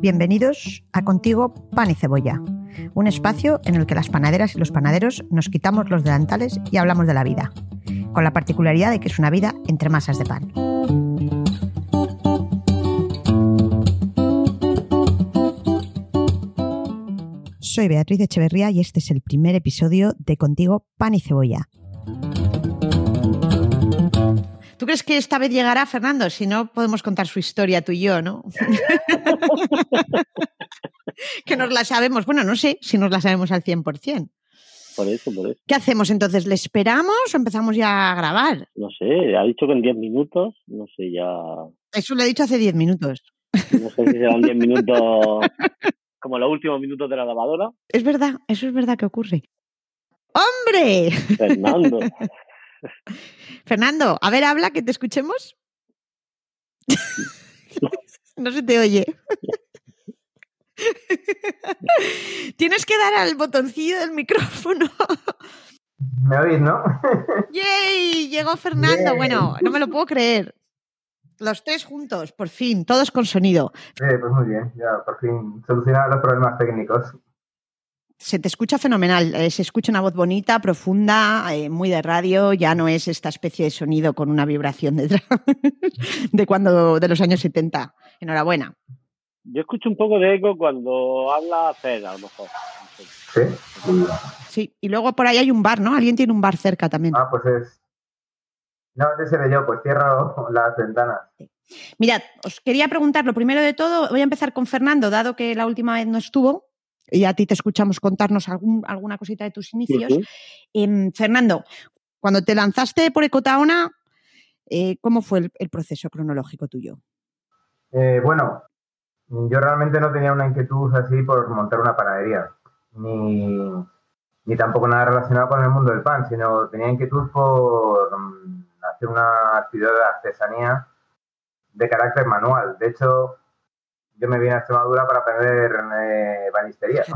Bienvenidos a Contigo Pan y Cebolla, un espacio en el que las panaderas y los panaderos nos quitamos los delantales y hablamos de la vida, con la particularidad de que es una vida entre masas de pan. Soy Beatriz Echeverría y este es el primer episodio de Contigo Pan y Cebolla. ¿Tú crees que esta vez llegará, Fernando? Si no, podemos contar su historia tú y yo, ¿no? Que nos la sabemos. Bueno, no sé si nos la sabemos al 100%. Por eso. ¿Qué hacemos entonces? ¿Le esperamos o empezamos ya a grabar? No sé, ha dicho que en 10 minutos, no sé ya... Eso lo he dicho hace 10 minutos. No sé si serán 10 minutos como los últimos minutos de la lavadora. Es verdad, eso es verdad que ocurre. ¡Hombre! Fernando. Fernando, a ver, habla, que te escuchemos. No se te oye. Tienes que dar al botoncillo del micrófono. ¿Me oís, no? ¡Yay! Llegó Fernando. Yay. Bueno, no me lo puedo creer. Los tres juntos, por fin, todos con sonido. Pues muy bien, ya por fin solucionados los problemas técnicos. Se te escucha fenomenal, se escucha una voz bonita, profunda, muy de radio, ya no es esta especie de sonido con una vibración detrás de los años 70. Enhorabuena. Yo escucho un poco de eco cuando habla Fer, a lo mejor. ¿Sí? Sí, y luego por ahí hay un bar, ¿no? Alguien tiene un bar cerca también. Ah, pues es... No, ese seré yo, pues cierro las ventanas. Mirad, os quería preguntar, lo primero de todo, voy a empezar con Fernando, dado que la última vez no estuvo, y a ti te escuchamos contarnos alguna cosita de tus inicios. Uh-huh. Fernando, cuando te lanzaste por Ecotaona, ¿cómo fue el proceso cronológico tuyo? Bueno, yo realmente no tenía una inquietud así por montar una panadería, ni tampoco nada relacionado con el mundo del pan, sino tenía inquietud por hacer una actividad de artesanía de carácter manual. De hecho, yo me vine a Extremadura para aprender banistería.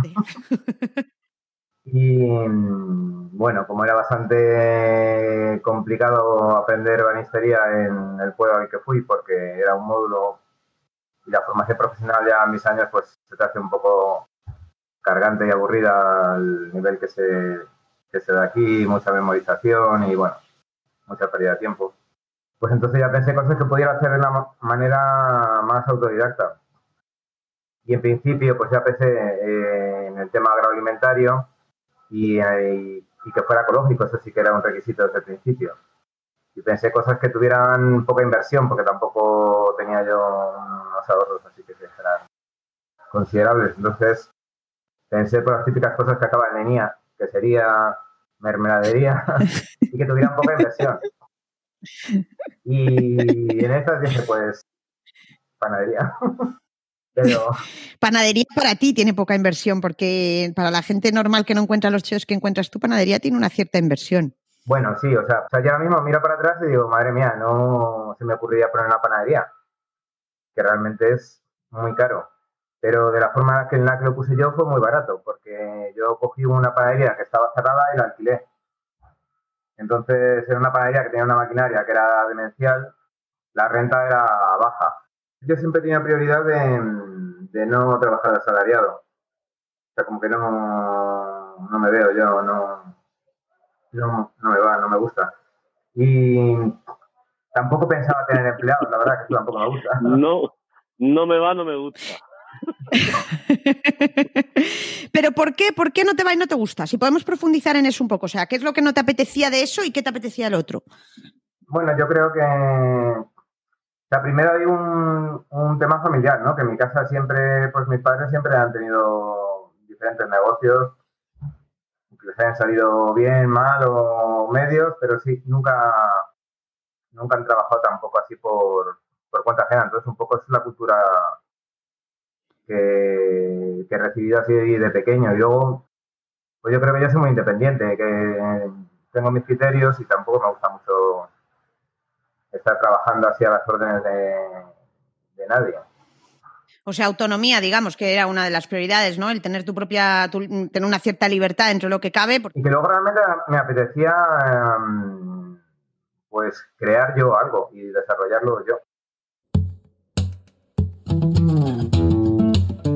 Y bueno, como era bastante complicado aprender banistería en el pueblo al que fui, porque era un módulo y la formación profesional ya a mis años pues se te hace un poco cargante y aburrida al nivel que se da aquí, mucha memorización y bueno, mucha pérdida de tiempo. Pues entonces ya pensé cosas que pudiera hacer de una manera más autodidacta. Y en principio pues ya pensé en el tema agroalimentario y que fuera ecológico, eso sí que era un requisito desde el principio. Y pensé cosas que tuvieran poca inversión, porque tampoco tenía yo unos ahorros así que fueran considerables. Entonces pensé por las típicas cosas que acaban en IA, que sería mermeladería y que tuvieran poca inversión. Y en estas dije, pues, panadería. Pero... Panadería para ti tiene poca inversión, porque para la gente normal que no encuentra los chefs que encuentras tú, panadería tiene una cierta inversión. Bueno, sí, o sea, yo ahora mismo miro para atrás y digo, madre mía, no se me ocurriría poner una panadería, que realmente es muy caro. Pero de la forma en la que lo puse yo fue muy barato, porque yo cogí una panadería que estaba cerrada y la alquilé. Entonces era una panadería que tenía una maquinaria que era demencial, la renta era baja. Yo siempre tenía prioridad de no trabajar de asalariado. O sea, como que no me veo yo, no me va, no me gusta. Y tampoco pensaba tener empleados, la verdad que eso tampoco me gusta. No me va, no me gusta. Pero ¿por qué? ¿Por qué no te va y no te gusta? Si podemos profundizar en eso un poco. O sea, ¿qué es lo que no te apetecía de eso y qué te apetecía del otro? Bueno, yo creo que... O sea, primero hay un tema familiar, ¿no? Que en mi casa siempre, pues mis padres siempre han tenido diferentes negocios, que les hayan salido bien, mal o medios, pero sí, nunca han trabajado tampoco así por cuenta ajena. Entonces, un poco es la cultura que he recibido así de pequeño. Y luego, pues yo creo que yo soy muy independiente, que tengo mis criterios y tampoco me gusta mucho estar trabajando así a las órdenes de nadie. O sea, autonomía, digamos, que era una de las prioridades, ¿no? El tener tener una cierta libertad dentro de lo que cabe. Y que luego realmente me apetecía pues crear yo algo y desarrollarlo yo.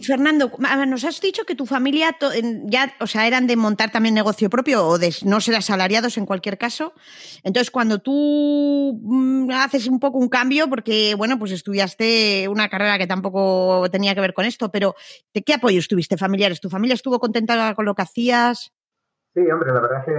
Fernando, nos has dicho que tu familia ya, o sea, eran de montar también negocio propio o de no ser asalariados en cualquier caso. Entonces, cuando tú haces un poco un cambio, porque, bueno, pues estudiaste una carrera que tampoco tenía que ver con esto, pero ¿de qué apoyos tuviste familiares? ¿Tu familia estuvo contenta con lo que hacías? Sí, hombre, la verdad es que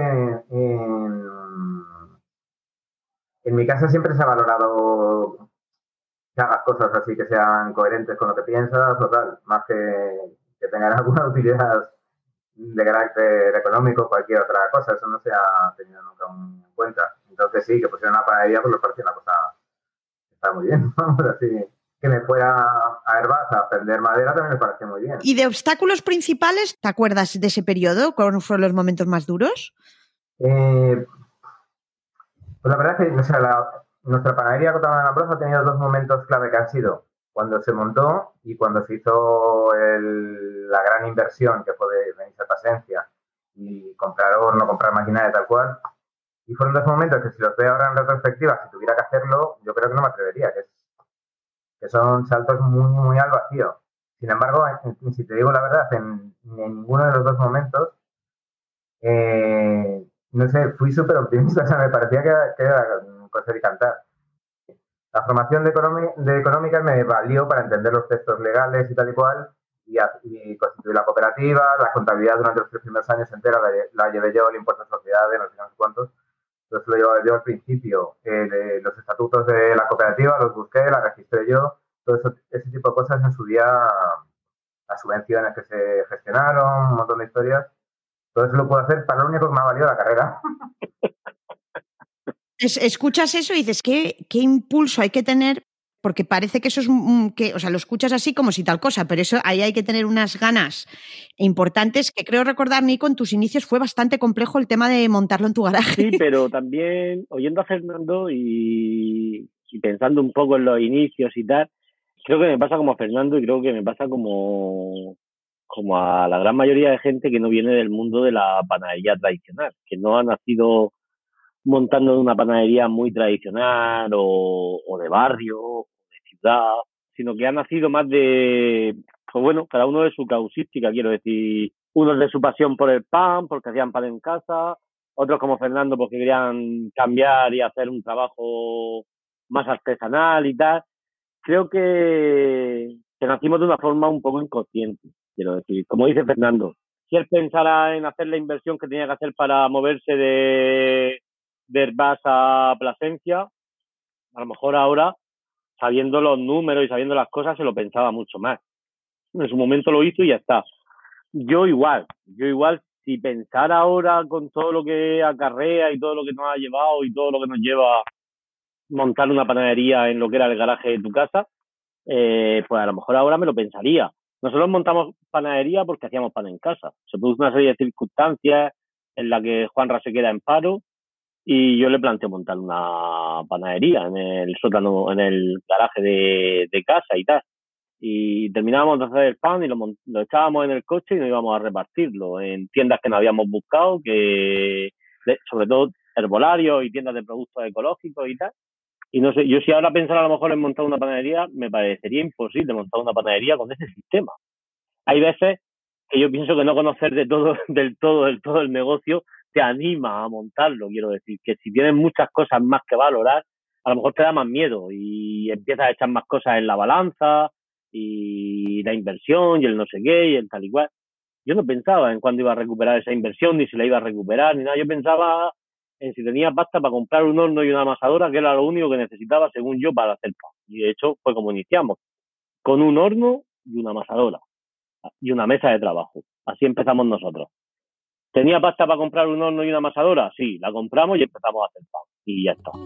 en mi casa siempre se ha valorado que hagas cosas así que sean coherentes con lo que piensas o tal, más que tengan alguna utilidad de carácter económico o cualquier otra cosa. Eso no se ha tenido nunca en cuenta. Entonces sí, que pusieron una panadería, pues me parecía una cosa que está muy bien, ¿no? Pero sí, que me fuera a Airbus a aprender madera también me pareció muy bien. ¿Y de obstáculos principales, te acuerdas de ese periodo? ¿Cuáles fueron los momentos más duros? Pues la verdad es que, o sea, nuestra panadería Cotama de la Plaza ha tenido dos momentos clave que han sido cuando se montó y cuando se hizo la gran inversión que fue de venirse a Pasencia y comprar horno, comprar maquinaria tal cual. Y fueron dos momentos que si los veo ahora en retrospectiva, si tuviera que hacerlo, yo creo que no me atrevería, que son saltos muy, muy al vacío. Sin embargo, si te digo la verdad, en ninguno de los dos momentos, no sé, fui súper optimista, o sea, me parecía que era coser y cantar. La formación de económicas me valió para entender los textos legales y tal y cual, y constituir la cooperativa, la contabilidad durante los 3 primeros años entera la llevé yo, el impuesto de sociedades, no sé cuántos. Entonces lo llevaba yo al principio. Los estatutos de la cooperativa los busqué, la registré yo, todo eso, ese tipo de cosas en su día, las subvenciones que se gestionaron, un montón de historias. Todo eso lo puedo hacer para lo único que me ha valido la carrera. Escuchas eso y dices, ¿qué impulso hay que tener? Porque parece que eso es o sea, lo escuchas así como si tal cosa, pero eso ahí hay que tener unas ganas importantes que creo recordar, Nico, en tus inicios fue bastante complejo el tema de montarlo en tu garaje. Sí, pero también oyendo a Fernando y pensando un poco en los inicios y tal, creo que me pasa como a Fernando y creo que me pasa como a la gran mayoría de gente que no viene del mundo de la panadería tradicional, que no ha nacido montando en una panadería muy tradicional o de barrio, o de ciudad, sino que ha nacido más de, pues bueno, cada uno de su causística, quiero decir, unos de su pasión por el pan, porque hacían pan en casa, otros como Fernando porque querían cambiar y hacer un trabajo más artesanal y tal. Creo que nacimos de una forma un poco inconsciente, quiero decir, como dice Fernando, si él pensara en hacer la inversión que tenía que hacer para moverse de Airbus a Plasencia, a lo mejor ahora, sabiendo los números y sabiendo las cosas, se lo pensaba mucho más. En su momento lo hizo y ya está. Yo igual, si pensara ahora con todo lo que acarrea y todo lo que nos ha llevado y todo lo que nos lleva montar una panadería en lo que era el garaje de tu casa, pues a lo mejor ahora me lo pensaría. Nosotros montamos panadería porque hacíamos pan en casa. Se produjo una serie de circunstancias en la que Juanra se queda en paro y yo le planteo montar una panadería en el sótano, en el garaje de casa y tal. Y terminábamos de hacer el pan y lo echábamos en el coche y nos íbamos a repartirlo en tiendas que no habíamos buscado, sobre todo herbolarios y tiendas de productos ecológicos y tal. Y no sé, yo si ahora pensara a lo mejor en montar una panadería, me parecería imposible montar una panadería con ese sistema. Hay veces que yo pienso que no conocer del todo el negocio te anima a montarlo, quiero decir, que si tienes muchas cosas más que valorar, a lo mejor te da más miedo y empiezas a echar más cosas en la balanza y la inversión y el no sé qué y el tal y cual. Yo no pensaba en cuándo iba a recuperar esa inversión, ni si la iba a recuperar, ni nada. Yo pensaba en si tenía pasta para comprar un horno y una amasadora, que era lo único que necesitaba, según yo, para hacer pan. Y de hecho fue como iniciamos, con un horno y una amasadora y una mesa de trabajo. Así empezamos nosotros. ¿Tenía pasta para comprar un horno y una amasadora? Sí, la compramos y empezamos a hacer pan. Y ya está.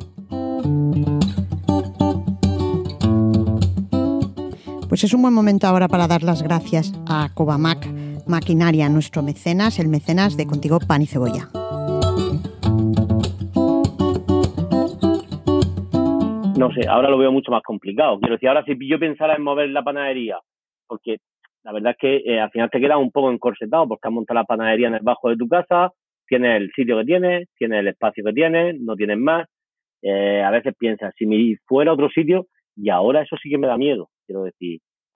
Pues es un buen momento ahora para dar las gracias a Covamac Maquinaria, nuestro mecenas, el mecenas de Contigo Pan y Cebolla. No sé, ahora lo veo mucho más complicado. Quiero decir, ahora si yo pensara en mover la panadería, porque la verdad es que al final te quedas un poco encorsetado porque has montado la panadería en el bajo de tu casa, tienes el sitio que tienes el espacio que tienes, no tienes más. A veces piensas, si me fuera a otro sitio, y ahora eso sí que me da miedo. Quiero decir, ahora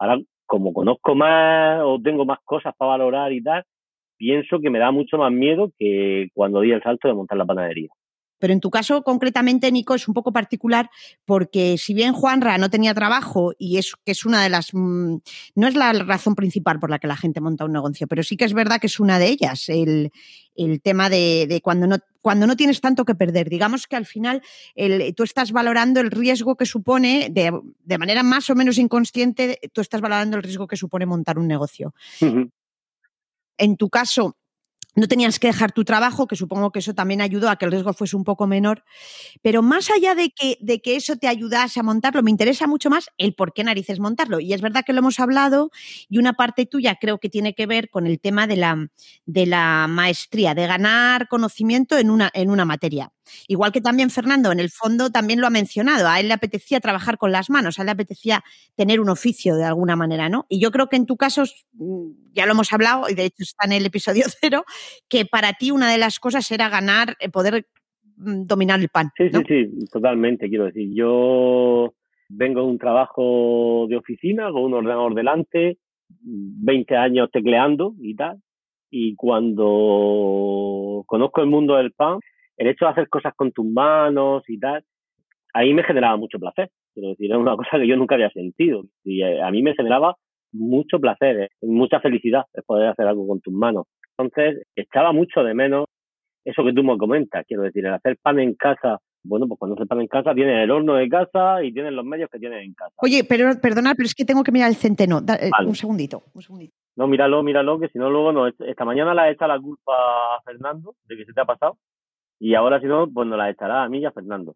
como conozco más o tengo más cosas para valorar y tal, pienso que me da mucho más miedo que cuando di el salto de montar la panadería. Pero en tu caso, concretamente, Nico, es un poco particular porque si bien Juanra no tenía trabajo y es una de las... no es la razón principal por la que la gente monta un negocio, pero sí que es verdad que es una de ellas, el tema de cuando no tienes tanto que perder. Digamos que al final tú estás valorando el riesgo que supone, de manera más o menos inconsciente, tú estás valorando el riesgo que supone montar un negocio. Uh-huh. En tu caso, no tenías que dejar tu trabajo, que supongo que eso también ayudó a que el riesgo fuese un poco menor, pero más allá de que eso te ayudase a montarlo, me interesa mucho más el por qué narices montarlo. Y es verdad que lo hemos hablado y una parte tuya creo que tiene que ver con el tema de la maestría, de ganar conocimiento en una materia. Igual que también Fernando, en el fondo, también lo ha mencionado. A él le apetecía trabajar con las manos, a él le apetecía tener un oficio de alguna manera, ¿no? Y yo creo que en tu caso, ya lo hemos hablado, y de hecho está en el episodio 0, que para ti una de las cosas era ganar, poder dominar el pan, ¿no? Sí, totalmente. Quiero decir, yo vengo de un trabajo de oficina con un ordenador delante, 20 años tecleando y tal, y cuando conozco el mundo del pan, el hecho de hacer cosas con tus manos y tal, ahí me generaba mucho placer. Quiero decir, era una cosa que yo nunca había sentido. Y a mí me generaba mucho placer, mucha felicidad el poder hacer algo con tus manos. Entonces, echaba mucho de menos eso que tú me comentas. Quiero decir, el hacer pan en casa. Bueno, pues cuando haces pan en casa tienes el horno de casa y tienes los medios que tienes en casa. Oye, perdona, pero es que tengo que mirar el centeno. Vale. Un segundito. No, míralo, que si no luego no. Esta mañana la echa la culpa a Fernando de que se te ha pasado. Y ahora si no, pues nos la echará a mí y a Fernando.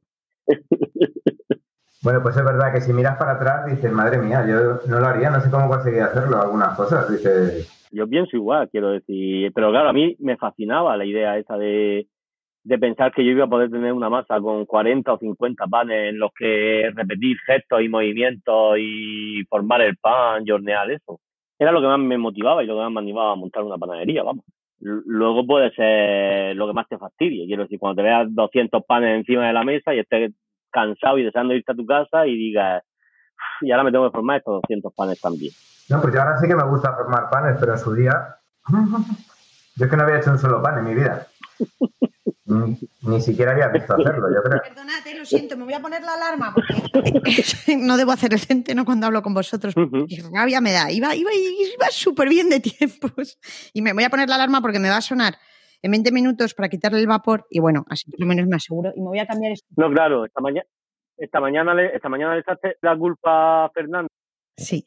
Bueno, pues es verdad que si miras para atrás dices, madre mía, yo no lo haría, no sé cómo conseguir hacerlo, algunas cosas, dices... Yo pienso igual, quiero decir, pero claro, a mí me fascinaba la idea esa de pensar que yo iba a poder tener una masa con 40 o 50 panes en los que repetir gestos y movimientos y formar el pan y hornear eso. Era lo que más me motivaba y lo que más me animaba a montar una panadería, vamos. Luego puede ser lo que más te fastidie. Quiero decir, cuando te veas 200 panes encima de la mesa y estés cansado y deseando irte a tu casa y digas, y ahora me tengo que formar estos 200 panes también. No, pues yo ahora sí que me gusta formar panes, pero en su día... Yo es que no había hecho un solo pan en mi vida. Ni siquiera había visto hacerlo, yo creo. Perdonad, lo siento, me voy a poner la alarma porque no debo hacer el centeno cuando hablo con vosotros. Qué rabia me da. Iba súper bien de tiempos. Y me voy a poner la alarma porque me va a sonar en 20 minutos para quitarle el vapor y bueno, así por lo menos me aseguro. Y me voy a cambiar esto. No, claro, esta mañana le echaste la culpa a Fernando. Sí.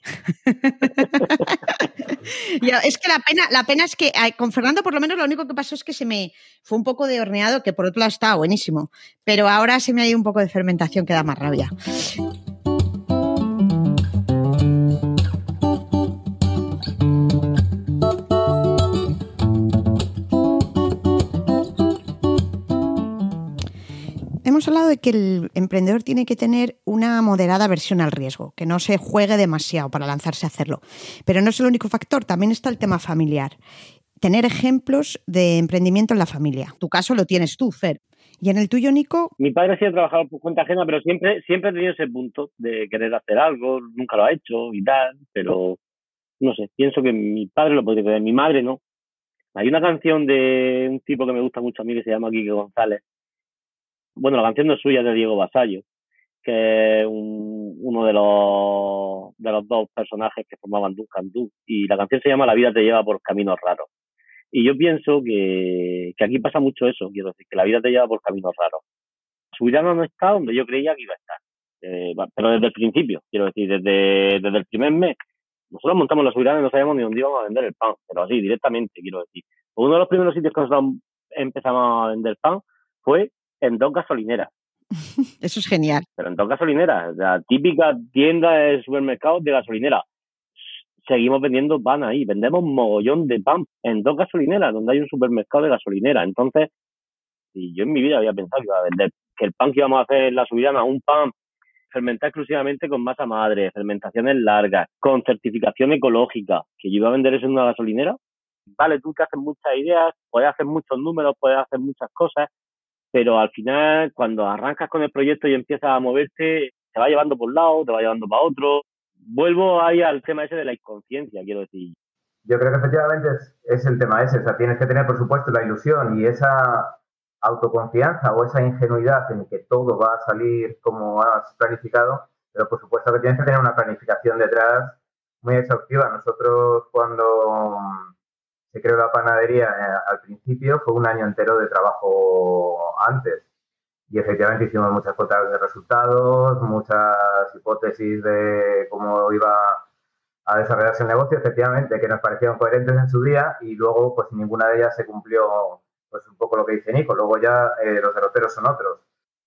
Es que la pena es que con Fernando por lo menos lo único que pasó es que se me fue un poco de horneado, que por otro lado estaba buenísimo, pero ahora se me ha ido un poco de fermentación que da más rabia. Hemos hablado de que el emprendedor tiene que tener una moderada aversión al riesgo, que no se juegue demasiado para lanzarse a hacerlo. Pero no es el único factor, también está el tema familiar. Tener ejemplos de emprendimiento en la familia. En tu caso lo tienes tú, Fer. ¿Y en el tuyo, Nico? Mi padre sí ha trabajado por cuenta ajena, pero siempre ha tenido ese punto de querer hacer algo, nunca lo ha hecho y tal, pero no sé, pienso que mi padre lo podría hacer, mi madre no. Hay una canción de un tipo que me gusta mucho a mí que se llama Quique González. Bueno, la canción no es suya, es de Diego Basallo, que es uno de los dos personajes que formaban Duncan Du, y la canción se llama La vida te lleva por caminos raros. Y yo pienso que aquí pasa mucho eso, quiero decir, que la vida te lleva por caminos raros. Subirana no está donde yo creía que iba a estar, pero desde el principio, quiero decir, desde el primer mes. Nosotros montamos la Subirana y no sabíamos ni dónde íbamos a vender el pan, pero así, directamente, quiero decir. Uno de los primeros sitios que nosotros empezamos a vender pan fue en 2 gasolineras. Eso es genial. Pero en 2 gasolineras, la típica tienda de supermercados de gasolinera. Seguimos vendiendo pan ahí, vendemos mogollón de pan en 2 gasolineras, donde hay un supermercado de gasolinera. Entonces, y yo en mi vida había pensado que iba a vender, que el pan que íbamos a hacer en la Subirana, un pan fermentado exclusivamente con masa madre, fermentaciones largas, con certificación ecológica, que yo iba a vender eso en una gasolinera. Vale, tú te haces muchas ideas, puedes hacer muchos números, puedes hacer muchas cosas, pero al final, cuando arrancas con el proyecto y empiezas a moverte, te va llevando por un lado, te va llevando para otro. vuelvo ahí al tema ese de la inconsciencia, quiero decir. Yo creo que efectivamente es el tema ese. O sea, tienes que tener, por supuesto, la ilusión y esa autoconfianza o esa ingenuidad en que todo va a salir como has planificado, pero por supuesto que tienes que tener una planificación detrás muy exhaustiva. Nosotros cuando se creó la panadería al principio fue un año entero de trabajo antes y efectivamente hicimos muchas cuentas de resultados, muchas hipótesis de cómo iba a desarrollarse el negocio, efectivamente, que nos parecieron coherentes en su día y luego pues ninguna de ellas se cumplió, pues un poco lo que dice Nico. Luego ya los derroteros son otros.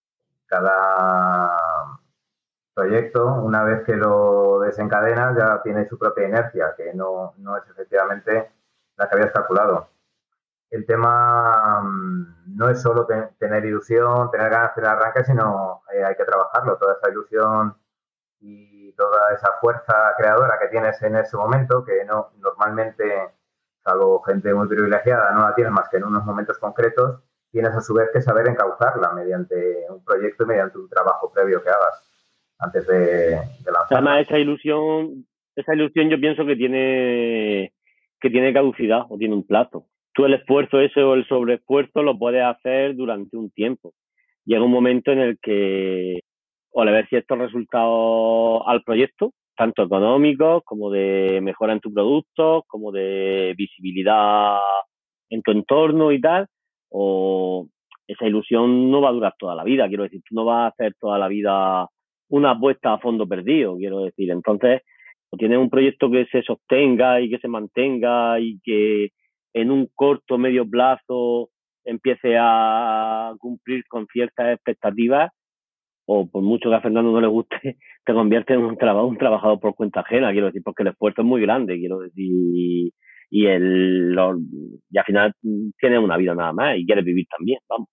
Cada proyecto, una vez que lo desencadenas, ya tiene su propia inercia, que no es efectivamente la que habías calculado. El tema no es solo tener ilusión, tener ganas de arranque, sino hay que trabajarlo. Toda esa ilusión y toda esa fuerza creadora que tienes en ese momento, que no normalmente, salvo gente muy privilegiada, no la tienes más que en unos momentos concretos, tienes a su vez que saber encauzarla mediante un proyecto y mediante un trabajo previo que hagas antes de lanzarla. Además, esa ilusión yo pienso que tiene caducidad o tiene un plazo. Tú el esfuerzo ese o el sobreesfuerzo lo puedes hacer durante un tiempo. Llega un momento en el que o le ves ciertos resultados al proyecto, tanto económicos como de mejora en tu producto, como de visibilidad en tu entorno y tal, o esa ilusión no va a durar toda la vida. Quiero decir, tú no vas a hacer toda la vida una apuesta a fondo perdido, quiero decir. Entonces, o tienes un proyecto que se sostenga y que se mantenga y que en un corto o medio plazo empiece a cumplir con ciertas expectativades, o por mucho que a Fernando no le guste, te convierte en un trabajador por cuenta ajena, quiero decir, porque el esfuerzo es muy grande, quiero decir, y al final tienes una vida nada más y quieres vivir también, vamos.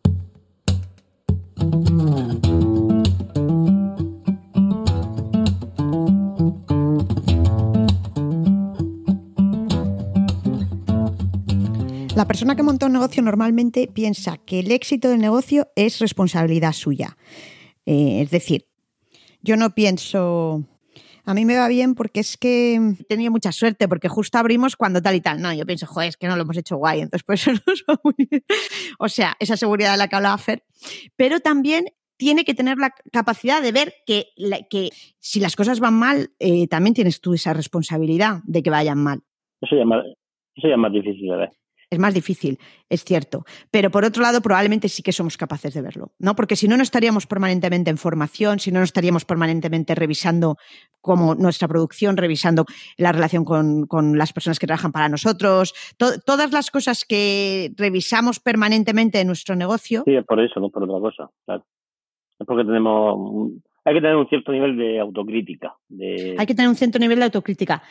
La persona que monta un negocio normalmente piensa que el éxito del negocio es responsabilidad suya. Es decir, yo no pienso, a mí me va bien porque es que he tenido mucha suerte, porque justo abrimos cuando tal y tal. No, yo pienso, joder, es que no lo hemos hecho guay, entonces por eso nos va muy bien. O sea, esa seguridad de la que hablaba Fer. Pero también tiene que tener la capacidad de ver que si las cosas van mal, también tienes tú esa responsabilidad de que vayan mal. Eso ya es más difícil de ver. Es más difícil, es cierto. Pero por otro lado, probablemente sí que somos capaces de verlo, ¿no? Porque si no, no estaríamos permanentemente en formación, si no, no estaríamos permanentemente revisando como nuestra producción, revisando la relación con las personas que trabajan para nosotros, todas las cosas que revisamos permanentemente en nuestro negocio. Sí, es por eso, no por otra cosa, claro. Es porque hay que tener un cierto nivel de autocrítica. Hay que tener un cierto nivel de autocrítica.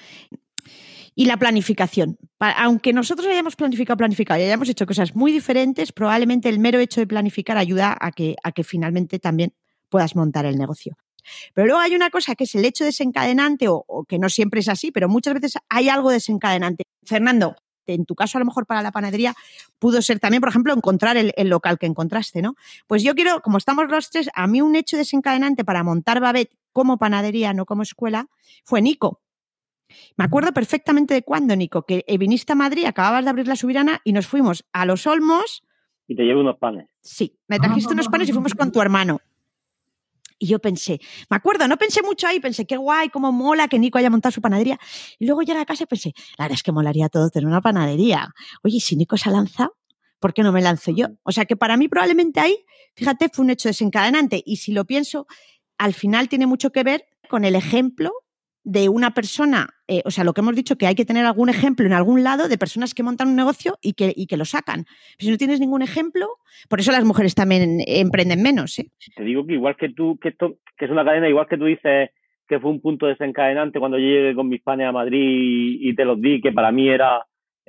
Y la planificación. Aunque nosotros hayamos planificado y hayamos hecho cosas muy diferentes, probablemente el mero hecho de planificar ayuda a que finalmente también puedas montar el negocio. Pero luego hay una cosa que es el hecho desencadenante, o que no siempre es así, pero muchas veces hay algo desencadenante. Fernando, en tu caso a lo mejor para la panadería pudo ser también, por ejemplo, encontrar el local que encontraste, ¿no? Pues yo quiero, como estamos los tres, a mí un hecho desencadenante para montar Babet como panadería, no como escuela, fue Nico. Me acuerdo perfectamente de cuándo, Nico, que viniste a Madrid, acababas de abrir la Subirana y nos fuimos a Los Olmos. Y te llevé unos panes. Sí, me trajiste unos panes y fuimos con tu hermano. Y yo pensé, me acuerdo, no pensé mucho ahí, pensé, qué guay, cómo mola que Nico haya montado su panadería. Y luego llegué a casa y pensé, la verdad es que molaría a todos tener una panadería. Oye, si Nico se ha lanzado, ¿por qué no me lanzo yo? O sea que para mí probablemente ahí, fíjate, fue un hecho desencadenante. Y si lo pienso, al final tiene mucho que ver con el ejemplo de una persona, o sea, lo que hemos dicho, que hay que tener algún ejemplo en algún lado de personas que montan un negocio y que lo sacan. Pero si no tienes ningún ejemplo, por eso las mujeres también emprenden menos, ¿eh? Te digo que igual que tú, que es una cadena, igual que tú dices que fue un punto desencadenante cuando yo llegué con mis panes a Madrid y te los di, que para mí era,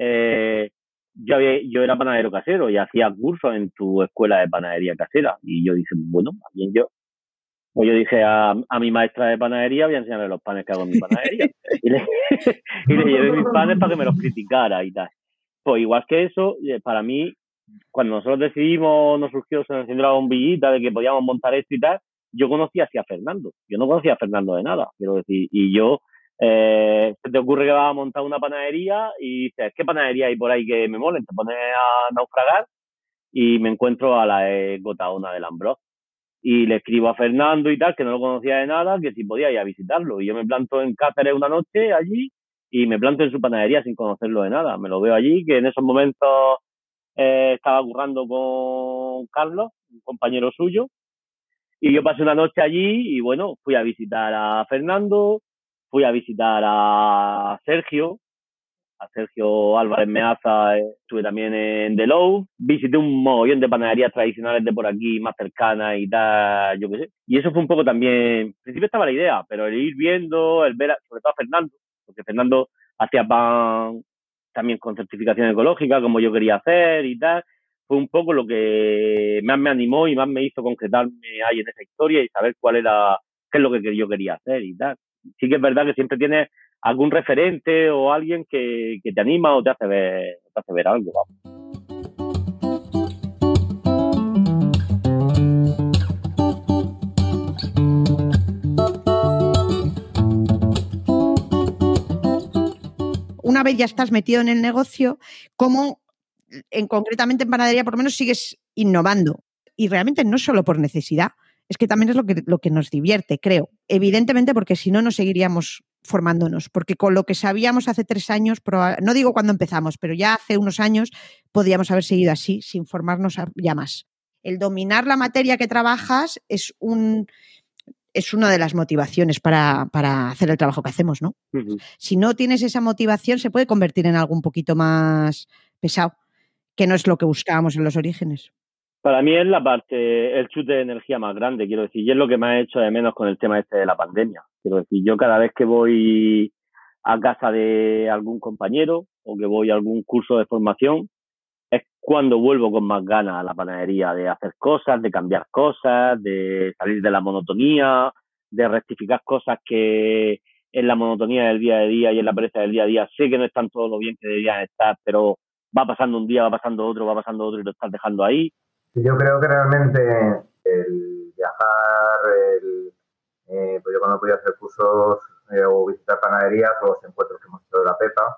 yo era panadero casero y hacía cursos en tu escuela de panadería casera. Y yo dije, bueno, también pues yo dije a mi maestra de panadería, voy a enseñarle los panes que hago en mi panadería. y le llevé mis panes para que me los criticara y tal. Pues igual que eso, para mí, cuando nosotros decidimos, nos surgió, se nos encendió la bombillita de que podíamos montar esto y tal, yo conocía así a Fernando. Yo no conocía a Fernando de nada, quiero decir. Y yo, se te ocurre que vas a montar una panadería y dices, ¿qué panadería hay por ahí que me molen? Te pones a naufragar y me encuentro a la Gotaona del Ambrós. Y le escribo a Fernando y tal, que no lo conocía de nada, que si podía ir a visitarlo. Y yo me planto en Cáceres una noche allí y me planto en su panadería sin conocerlo de nada. Me lo veo allí, que en esos momentos estaba currando con Carlos, un compañero suyo, y yo pasé una noche allí y bueno, fui a visitar a Fernando, fui a visitar a Sergio Álvarez Meaza, estuve también en The Low, visité un mogollón de panaderías tradicionales de por aquí, más cercanas y tal, yo qué sé. Y eso fue un poco también, al principio estaba la idea, pero el ir viendo, el ver sobre todo a Fernando, porque Fernando hacía pan también con certificación ecológica, como yo quería hacer y tal, fue un poco lo que más me animó y más me hizo concretarme ahí en esa historia y saber qué es lo que yo quería hacer y tal. Sí que es verdad que siempre tienes algún referente o alguien que te anima o te hace ver algo, vamos. Una vez ya estás metido en el negocio, ¿cómo concretamente en panadería por lo menos sigues innovando? Y realmente no solo por necesidad, es que también es lo que nos divierte, creo. Evidentemente porque si no, no seguiríamos formándonos, porque con lo que sabíamos hace 3 años, no digo cuando empezamos, pero ya hace unos años podíamos haber seguido así, sin formarnos ya más. El dominar la materia que trabajas es una de las motivaciones para hacer el trabajo que hacemos, ¿no? Uh-huh. Si no tienes esa motivación, se puede convertir en algo un poquito más pesado, que no es lo que buscábamos en los orígenes. Para mí es el chute de energía más grande, quiero decir, y es lo que me ha hecho de menos con el tema de la pandemia. Quiero decir, yo cada vez que voy a casa de algún compañero o que voy a algún curso de formación, es cuando vuelvo con más ganas a la panadería, de hacer cosas, de cambiar cosas, de salir de la monotonía, de rectificar cosas que en la monotonía del día a día y en la pereza del día a día sé que no están todo lo bien que deberían estar, pero va pasando un día, va pasando otro y lo estás dejando ahí. Yo creo que realmente el viajar, pues yo cuando podía hacer cursos o visitar panaderías o los encuentros que hemos hecho de la Pepa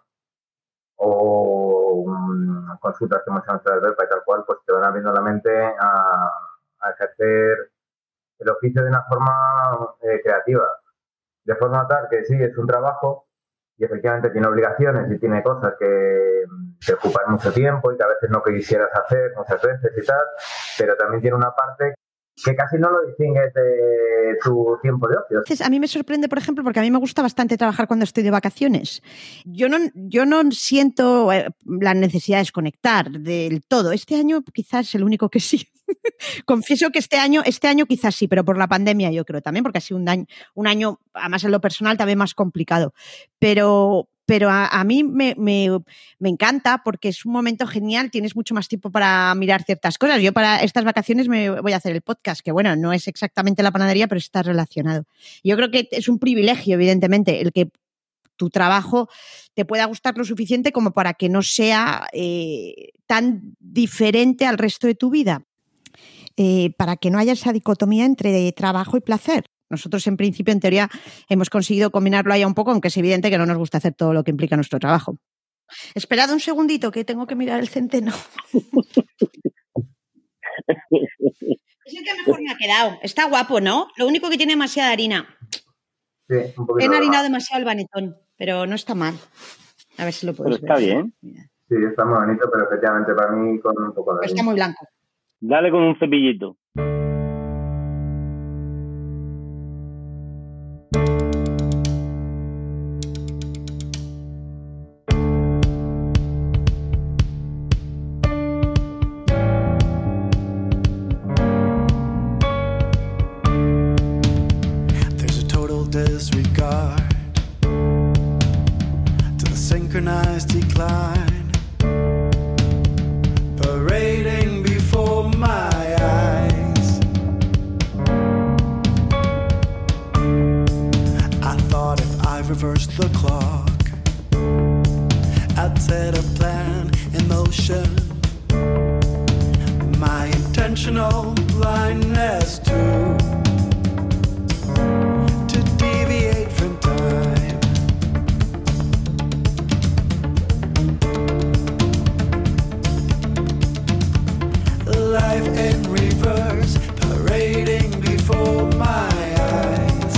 o consultas que hemos hecho de la Pepa y tal cual, pues te van abriendo la mente a ejercer el oficio de una forma creativa. De forma tal que sí, es un trabajo y efectivamente tiene obligaciones y tiene cosas que te ocupan mucho tiempo y que a veces no quisieras hacer muchas veces y tal, pero también tiene una parte que casi no lo distingues de tu tiempo de ocio. A mí me sorprende, por ejemplo, porque a mí me gusta bastante trabajar cuando estoy de vacaciones. Yo no siento la necesidad de desconectar del todo. Este año quizás es el único que sí. Confieso que este año quizás sí, pero por la pandemia yo creo también, porque ha sido un año, además en lo personal, también más complicado. Pero a mí me encanta porque es un momento genial, tienes mucho más tiempo para mirar ciertas cosas. Yo para estas vacaciones me voy a hacer el podcast, que bueno, no es exactamente la panadería, pero está relacionado. Yo creo que es un privilegio, evidentemente, el que tu trabajo te pueda gustar lo suficiente como para que no sea tan diferente al resto de tu vida. Para que no haya esa dicotomía entre trabajo y placer. Nosotros, en principio, en teoría, hemos conseguido combinarlo ahí un poco, aunque es evidente que no nos gusta hacer todo lo que implica nuestro trabajo. Esperad un segundito, que tengo que mirar el centeno. Es el que mejor me ha quedado. Está guapo, ¿no? Lo único que tiene demasiada harina. Sí, un poquito. He enharinado demasiado el panetón, pero no está mal. A ver si lo puedes ver. Está bien. Mira. Sí, está muy bonito, pero efectivamente para mí con un poco de harina. Está muy blanco. Dale con un cepillito. There's a total disregard to the synchronized decline, parading before my eyes. I thought if I reversed the clock, I'd set a plan in motion. My intentional blindness to life in reverse, parading before my eyes.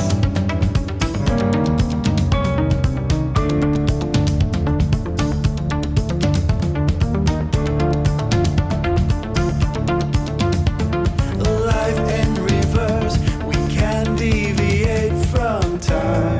Life in reverse, we can deviate from time.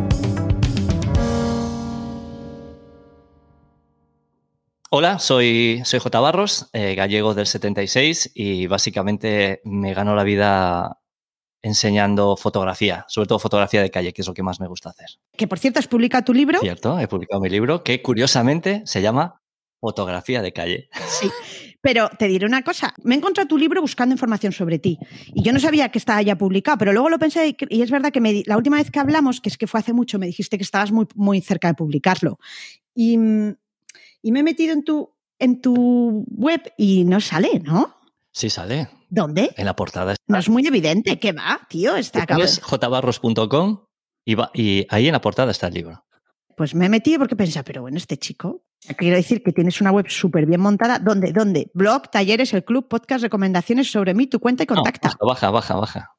Hola, soy J. Barros, gallego del 76 y básicamente me gano la vida enseñando fotografía, sobre todo fotografía de calle, que es lo que más me gusta hacer. Que por cierto, has publicado tu libro. Cierto, he publicado mi libro que curiosamente se llama Fotografía de calle. Sí, pero te diré una cosa. Me he encontrado tu libro buscando información sobre ti y yo no sabía que estaba ya publicado, pero luego lo pensé y es verdad que la última vez que hablamos, que es que fue hace mucho, me dijiste que estabas muy, muy cerca de publicarlo. Y me he metido en tu web y no sale, ¿no? Sí sale. ¿Dónde? En la portada está. No es muy evidente. ¿Qué va, tío? Está acabado. Es jbarros.com y ahí en la portada está el libro. Pues me he metido porque pensaba, pero bueno, este chico... Quiero decir que tienes una web súper bien montada. ¿Dónde? Blog, talleres, el club, podcast, recomendaciones sobre mí, tu cuenta y contacta. No, baja.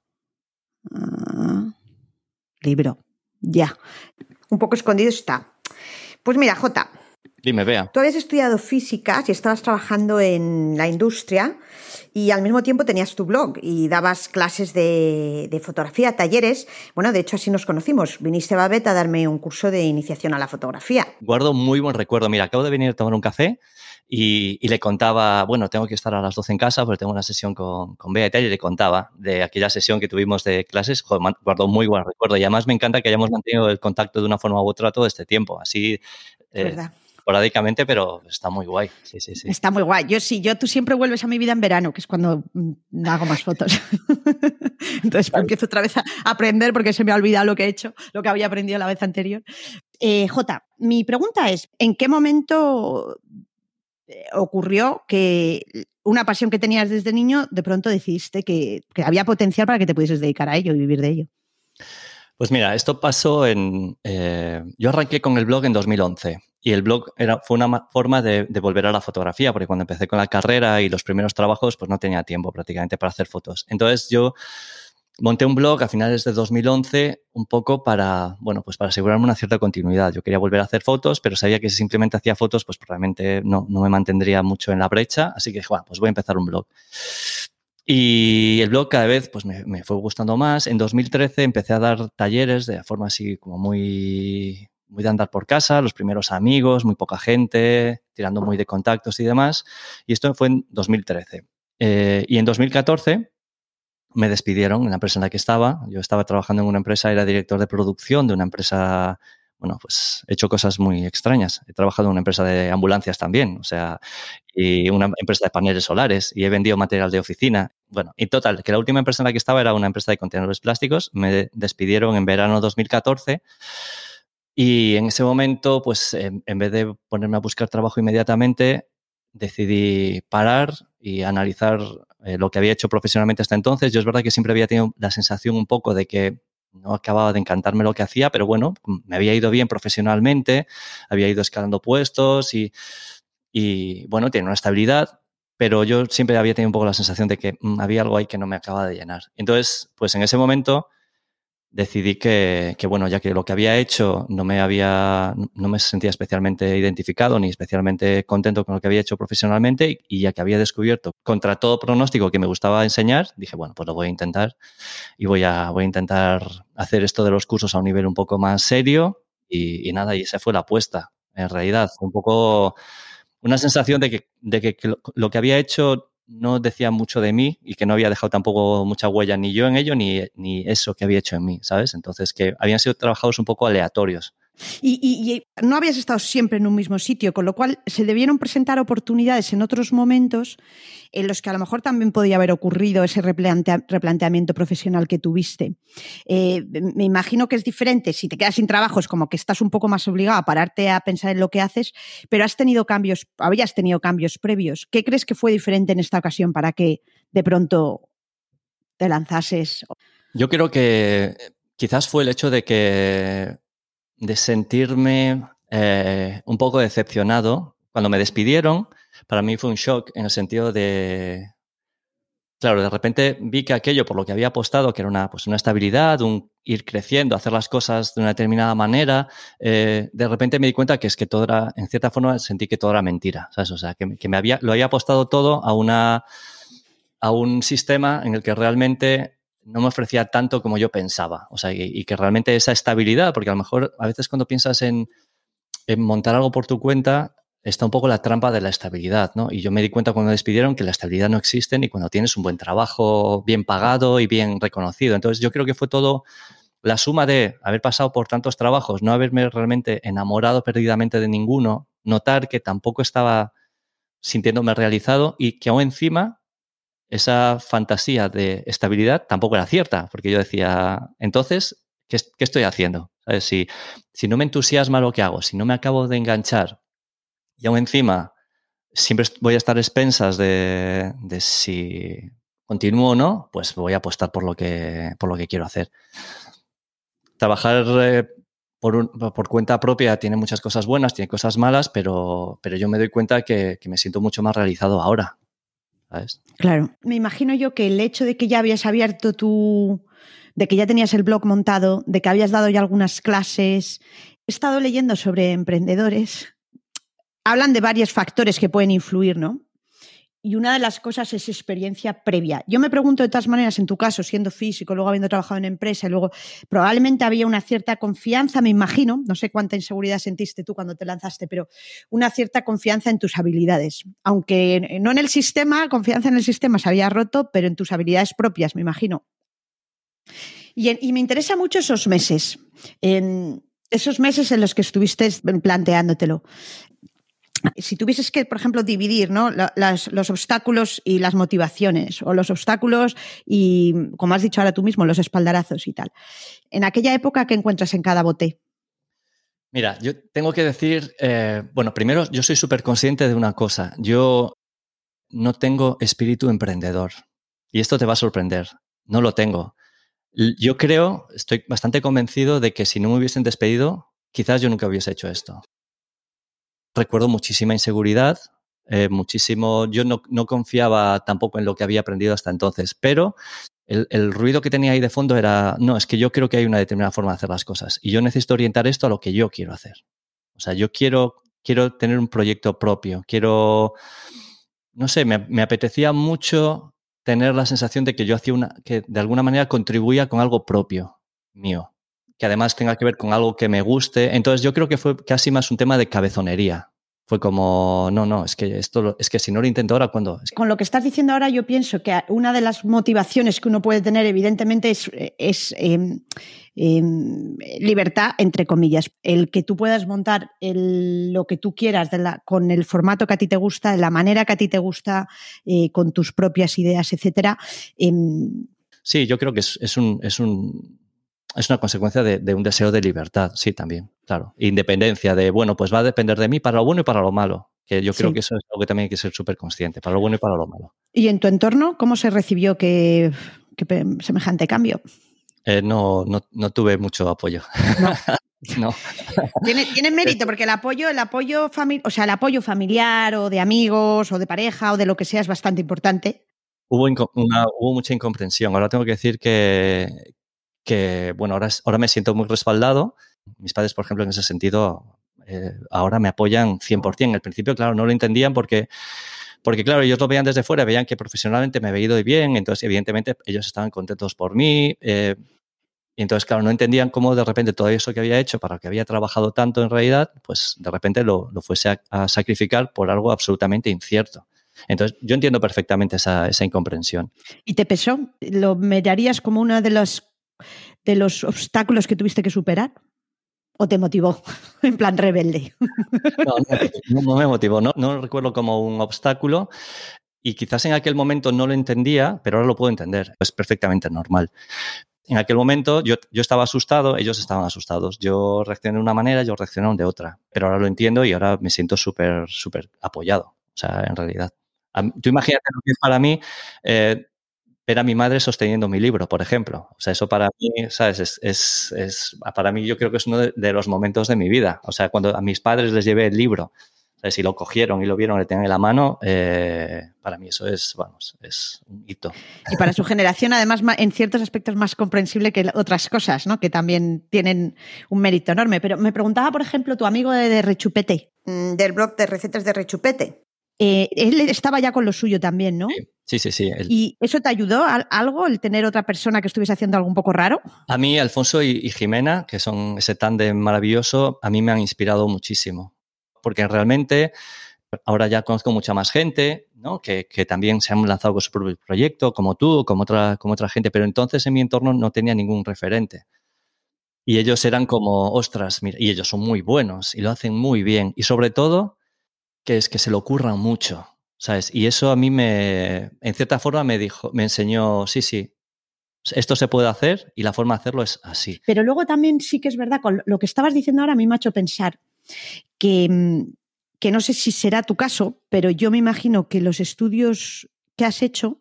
Libro. Ya. Un poco escondido está. Pues mira, Jota. Dime, Bea. Tú habías estudiado físicas y estabas trabajando en la industria y al mismo tiempo tenías tu blog y dabas clases de fotografía, talleres. Bueno, de hecho así nos conocimos. Viniste a Babet a darme un curso de iniciación a la fotografía. Guardo muy buen recuerdo. Mira, acabo de venir a tomar un café y le contaba, bueno, tengo que estar a las 12 en casa porque tengo una sesión con Bea y tal, y le contaba de aquella sesión que tuvimos de clases. Joder, guardo muy buen recuerdo y además me encanta que hayamos mantenido el contacto de una forma u otra todo este tiempo. Así... ¿Verdad? Esporádicamente, pero está muy guay. Sí. Está muy guay. Tú siempre vuelves a mi vida en verano, que es cuando hago más fotos. Entonces empiezo otra vez a aprender porque se me ha olvidado lo que he hecho, lo que había aprendido la vez anterior. Jota, mi pregunta es, ¿en qué momento ocurrió que una pasión que tenías desde niño de pronto decidiste que había potencial para que te pudieses dedicar a ello y vivir de ello? Pues mira, esto pasó yo arranqué con el blog en 2011 y el blog fue una forma de volver a la fotografía, porque cuando empecé con la carrera y los primeros trabajos, pues no tenía tiempo prácticamente para hacer fotos. Entonces yo monté un blog a finales de 2011 un poco para asegurarme una cierta continuidad. Yo quería volver a hacer fotos, pero sabía que si simplemente hacía fotos, pues realmente no me mantendría mucho en la brecha. Así que dije, bueno, pues voy a empezar un blog. Y el blog cada vez pues me fue gustando más. En 2013 empecé a dar talleres de forma así como muy de andar por casa, los primeros amigos, muy poca gente, tirando muy de contactos y demás. Y esto fue en 2013. Y en 2014 me despidieron en la empresa en la que estaba. Yo estaba trabajando en una empresa, era director de producción de una empresa... Bueno, pues he hecho cosas muy extrañas. He trabajado en una empresa de ambulancias también, o sea, y una empresa de paneles solares y he vendido material de oficina. Bueno, y total, que la última empresa en la que estaba era una empresa de contenedores plásticos. Me despidieron en verano 2014 y en ese momento, pues en vez de ponerme a buscar trabajo inmediatamente, decidí parar y analizar lo que había hecho profesionalmente hasta entonces. Yo es verdad que siempre había tenido la sensación un poco de que no acababa de encantarme lo que hacía, pero bueno, me había ido bien profesionalmente, había ido escalando puestos y bueno, tiene una estabilidad, pero yo siempre había tenido un poco la sensación de que había algo ahí que no me acababa de llenar. Entonces, pues en ese momento decidí que bueno, ya que lo que había hecho no me sentía especialmente identificado ni especialmente contento con lo que había hecho profesionalmente y ya que había descubierto contra todo pronóstico que me gustaba enseñar, dije, bueno, pues lo voy a intentar y voy a intentar hacer esto de los cursos a un nivel un poco más serio y nada, y esa fue la apuesta. En realidad, un poco una sensación de que lo que había hecho no decía mucho de mí y que no había dejado tampoco mucha huella ni yo en ello ni eso que había hecho en mí, ¿sabes? Entonces, que habían sido trabajos un poco aleatorios. Y no habías estado siempre en un mismo sitio, con lo cual se debieron presentar oportunidades en otros momentos en los que a lo mejor también podía haber ocurrido ese replanteamiento profesional que tuviste. Me imagino que es diferente. Si te quedas sin trabajo es como que estás un poco más obligado a pararte a pensar en lo que haces, pero habías tenido cambios previos. ¿Qué crees que fue diferente en esta ocasión para que de pronto te lanzases? Yo creo que quizás fue el hecho de sentirme un poco decepcionado. Cuando me despidieron, para mí fue un shock en el sentido de claro, de repente vi que aquello por lo que había apostado, que era una estabilidad, un ir creciendo, hacer las cosas de una determinada manera, de repente me di cuenta que es que todo era, en cierta forma sentí que todo era mentira, ¿sabes? O sea, que lo había apostado todo a un sistema en el que realmente no me ofrecía tanto como yo pensaba. O sea, y que realmente esa estabilidad, porque a lo mejor a veces cuando piensas en montar algo por tu cuenta, está un poco la trampa de la estabilidad, ¿no? Y yo me di cuenta cuando me despidieron que la estabilidad no existe ni cuando tienes un buen trabajo bien pagado y bien reconocido. Entonces yo creo que fue todo la suma de haber pasado por tantos trabajos, no haberme realmente enamorado perdidamente de ninguno, notar que tampoco estaba sintiéndome realizado y que aún encima esa fantasía de estabilidad tampoco era cierta, porque yo decía, entonces, ¿qué estoy haciendo? ¿Sabes? Si no me entusiasma lo que hago, si no me acabo de enganchar y aún encima siempre voy a estar a expensas de si continúo o no, pues voy a apostar por lo que quiero hacer. Trabajar por cuenta propia tiene muchas cosas buenas, tiene cosas malas, pero yo me doy cuenta que me siento mucho más realizado ahora, ¿sabes? Claro. Me imagino yo que el hecho de que ya habías abierto de que ya tenías el blog montado, de que habías dado ya algunas clases, he estado leyendo sobre emprendedores. Hablan de varios factores que pueden influir, ¿no? Y una de las cosas es experiencia previa. Yo me pregunto de todas maneras, en tu caso, siendo físico, luego habiendo trabajado en empresa, y luego probablemente había una cierta confianza, me imagino, no sé cuánta inseguridad sentiste tú cuando te lanzaste, pero una cierta confianza en tus habilidades. Aunque no en el sistema, confianza en el sistema se había roto, pero en tus habilidades propias, me imagino. Y me interesa mucho esos meses, esos meses en los que estuviste planteándotelo. Si tuvieses que, por ejemplo, dividir, ¿no?, los obstáculos y las motivaciones, o los obstáculos y, como has dicho ahora tú mismo, los espaldarazos y tal. En aquella época, ¿qué encuentras en cada bote? Mira, yo tengo que decir, bueno, primero yo soy súper consciente de una cosa. Yo no tengo espíritu emprendedor. Y esto te va a sorprender. No lo tengo. Yo creo, estoy bastante convencido de que si no me hubiesen despedido, quizás yo nunca hubiese hecho esto. Recuerdo muchísima inseguridad, muchísimo. Yo no confiaba tampoco en lo que había aprendido hasta entonces, pero el ruido que tenía ahí de fondo era, no, es que yo creo que hay una determinada forma de hacer las cosas y yo necesito orientar esto a lo que yo quiero hacer. O sea, yo quiero tener un proyecto propio, no sé, me apetecía mucho tener la sensación de que yo hacía que de alguna manera contribuía con algo propio mío, que además tenga que ver con algo que me guste. Entonces yo creo que fue casi más un tema de cabezonería. Fue como, no, es que es que si no lo intento ahora, ¿cuándo? Con lo que estás diciendo ahora, yo pienso que una de las motivaciones que uno puede tener, evidentemente, es libertad, entre comillas. El que tú puedas montar lo que tú quieras con el formato que a ti te gusta, de la manera que a ti te gusta, con tus propias ideas, etcétera. Sí, yo creo que es una consecuencia de un deseo de libertad, sí, también, claro. Independencia de, bueno, pues va a depender de mí para lo bueno y para lo malo. Que yo creo que eso es algo que también hay que ser súper consciente, para lo bueno y para lo malo. ¿Y en tu entorno cómo se recibió que semejante cambio? No tuve mucho apoyo. No. No. Tiene mérito, porque el apoyo familiar o de amigos o de pareja o de lo que sea es bastante importante. Hubo mucha incomprensión. Ahora tengo que decir que bueno, ahora me siento muy respaldado. Mis padres, por ejemplo, en ese sentido, ahora me apoyan 100%. Al principio, claro, no lo entendían porque claro, ellos lo veían desde fuera, veían que profesionalmente me había ido bien, entonces, evidentemente, ellos estaban contentos por mí. Y entonces, claro, no entendían cómo de repente todo eso que había hecho, para lo que había trabajado tanto en realidad, pues de repente lo fuese a sacrificar por algo absolutamente incierto. Entonces, yo entiendo perfectamente esa incomprensión. ¿Y te pesó? ¿Lo mirarías como uno de los obstáculos que tuviste que superar? ¿O te motivó en plan rebelde? No me motivó. No lo recuerdo como un obstáculo y quizás en aquel momento no lo entendía, pero ahora lo puedo entender. Es perfectamente normal. En aquel momento yo estaba asustado, ellos estaban asustados. Yo reaccioné de una manera, ellos reaccionaron de otra. Pero ahora lo entiendo y ahora me siento súper, súper apoyado. O sea, en realidad. Tú imagínate lo que es para mí ver a mi madre sosteniendo mi libro, por ejemplo. O sea, eso para mí, ¿sabes? Para mí yo creo que es uno de los momentos de mi vida. O sea, cuando a mis padres les llevé el libro, Si lo cogieron y lo vieron, le tenían en la mano, para mí eso es, vamos, es un hito. Y para su generación, además, en ciertos aspectos más comprensible que otras cosas, ¿no? Que también tienen un mérito enorme. Pero me preguntaba, por ejemplo, tu amigo de Rechupete, del blog de recetas de Rechupete. Él estaba ya con lo suyo también, ¿no? Sí. ¿Y eso te ayudó algo, el tener otra persona que estuviese haciendo algo un poco raro? A mí, Alfonso y Jimena, que son ese tándem maravilloso, a mí me han inspirado muchísimo. Porque realmente ahora ya conozco mucha más gente, ¿no? que también se han lanzado con su propio proyecto, como tú, como otra gente, pero entonces en mi entorno no tenía ningún referente. Y ellos eran como, ostras, mira, y ellos son muy buenos y lo hacen muy bien. Y sobre todo, que es que se lo curran mucho, ¿sabes? Y eso a mí en cierta forma me enseñó, sí, esto se puede hacer y la forma de hacerlo es así. Pero luego también sí que es verdad, con lo que estabas diciendo ahora a mí me ha hecho pensar que no sé si será tu caso, pero yo me imagino que los estudios que has hecho,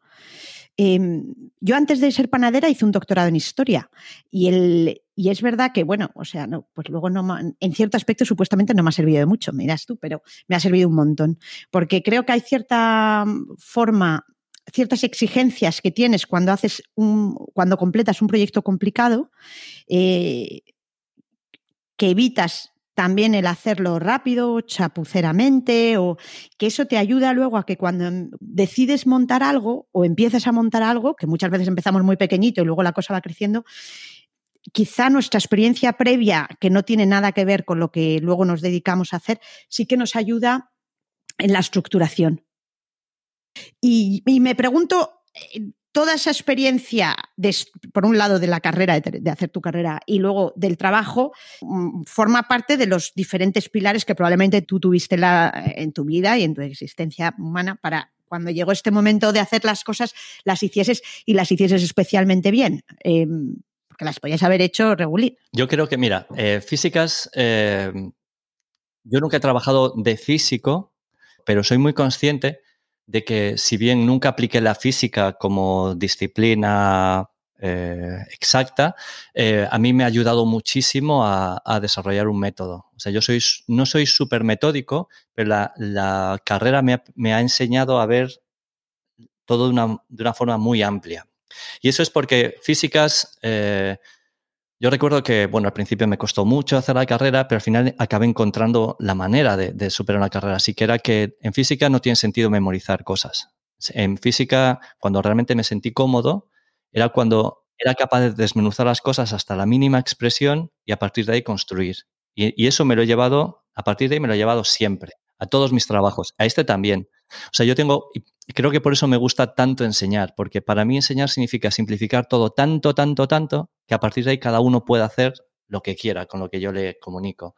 yo antes de ser panadera hice un doctorado en historia y es verdad que, bueno, o sea, no, pues luego en cierto aspecto supuestamente no me ha servido de mucho, me dirás tú, pero me ha servido un montón, porque creo que hay ciertas exigencias que tienes cuando cuando completas un proyecto complicado, que evitas también el hacerlo rápido, chapuceramente, o que eso te ayuda luego a que cuando decides montar algo o empiezas a montar algo, que muchas veces empezamos muy pequeñito y luego la cosa va creciendo, quizá nuestra experiencia previa, que no tiene nada que ver con lo que luego nos dedicamos a hacer, sí que nos ayuda en la estructuración. Y me pregunto, toda esa experiencia, por un lado de la carrera, de hacer tu carrera, y luego del trabajo, forma parte de los diferentes pilares que probablemente tú tuviste en tu vida y en tu existencia humana para cuando llegó este momento de hacer las cosas, las hicieses especialmente bien. Porque las podías haber hecho regulín. Yo creo que, mira, físicas, yo nunca he trabajado de físico, pero soy muy consciente de que si bien nunca apliqué la física como disciplina exacta, a mí me ha ayudado muchísimo a desarrollar un método. O sea, no soy súper metódico, pero la carrera me ha enseñado a ver todo de una forma muy amplia. Y eso es porque físicas... yo recuerdo que, bueno, al principio me costó mucho hacer la carrera, pero al final acabé encontrando la manera de superar una carrera. Así que era que en física no tiene sentido memorizar cosas. En física, cuando realmente me sentí cómodo, era cuando era capaz de desmenuzar las cosas hasta la mínima expresión y a partir de ahí construir. Y eso a partir de ahí me lo he llevado siempre, a todos mis trabajos, a este también. O sea, creo que por eso me gusta tanto enseñar, porque para mí enseñar significa simplificar todo tanto, que a partir de ahí cada uno puede hacer lo que quiera con lo que yo le comunico.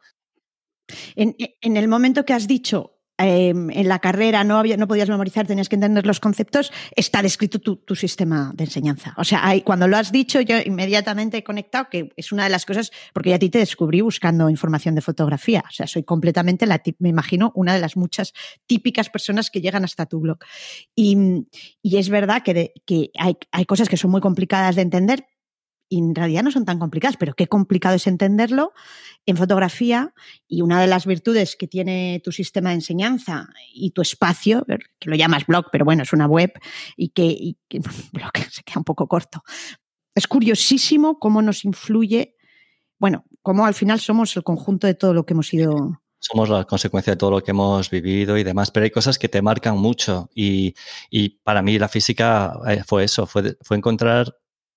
En el momento que has dicho en la carrera no podías memorizar, tenías que entender los conceptos, está descrito tu sistema de enseñanza. O sea, cuando lo has dicho, yo inmediatamente he conectado que es una de las cosas, porque yo a ti te descubrí buscando información de fotografía. O sea, soy completamente, me imagino, una de las muchas típicas personas que llegan hasta tu blog. Y es verdad que hay cosas que son muy complicadas de entender, y en realidad no son tan complicadas, pero qué complicado es entenderlo en fotografía. Y una de las virtudes que tiene tu sistema de enseñanza y tu espacio, que lo llamas blog, pero bueno, es una web, y que blog se queda un poco corto. Es curiosísimo cómo nos influye, bueno, cómo al final somos el conjunto de todo lo que hemos ido... Somos la consecuencia de todo lo que hemos vivido y demás, pero hay cosas que te marcan mucho. Y para mí la física fue eso, fue encontrar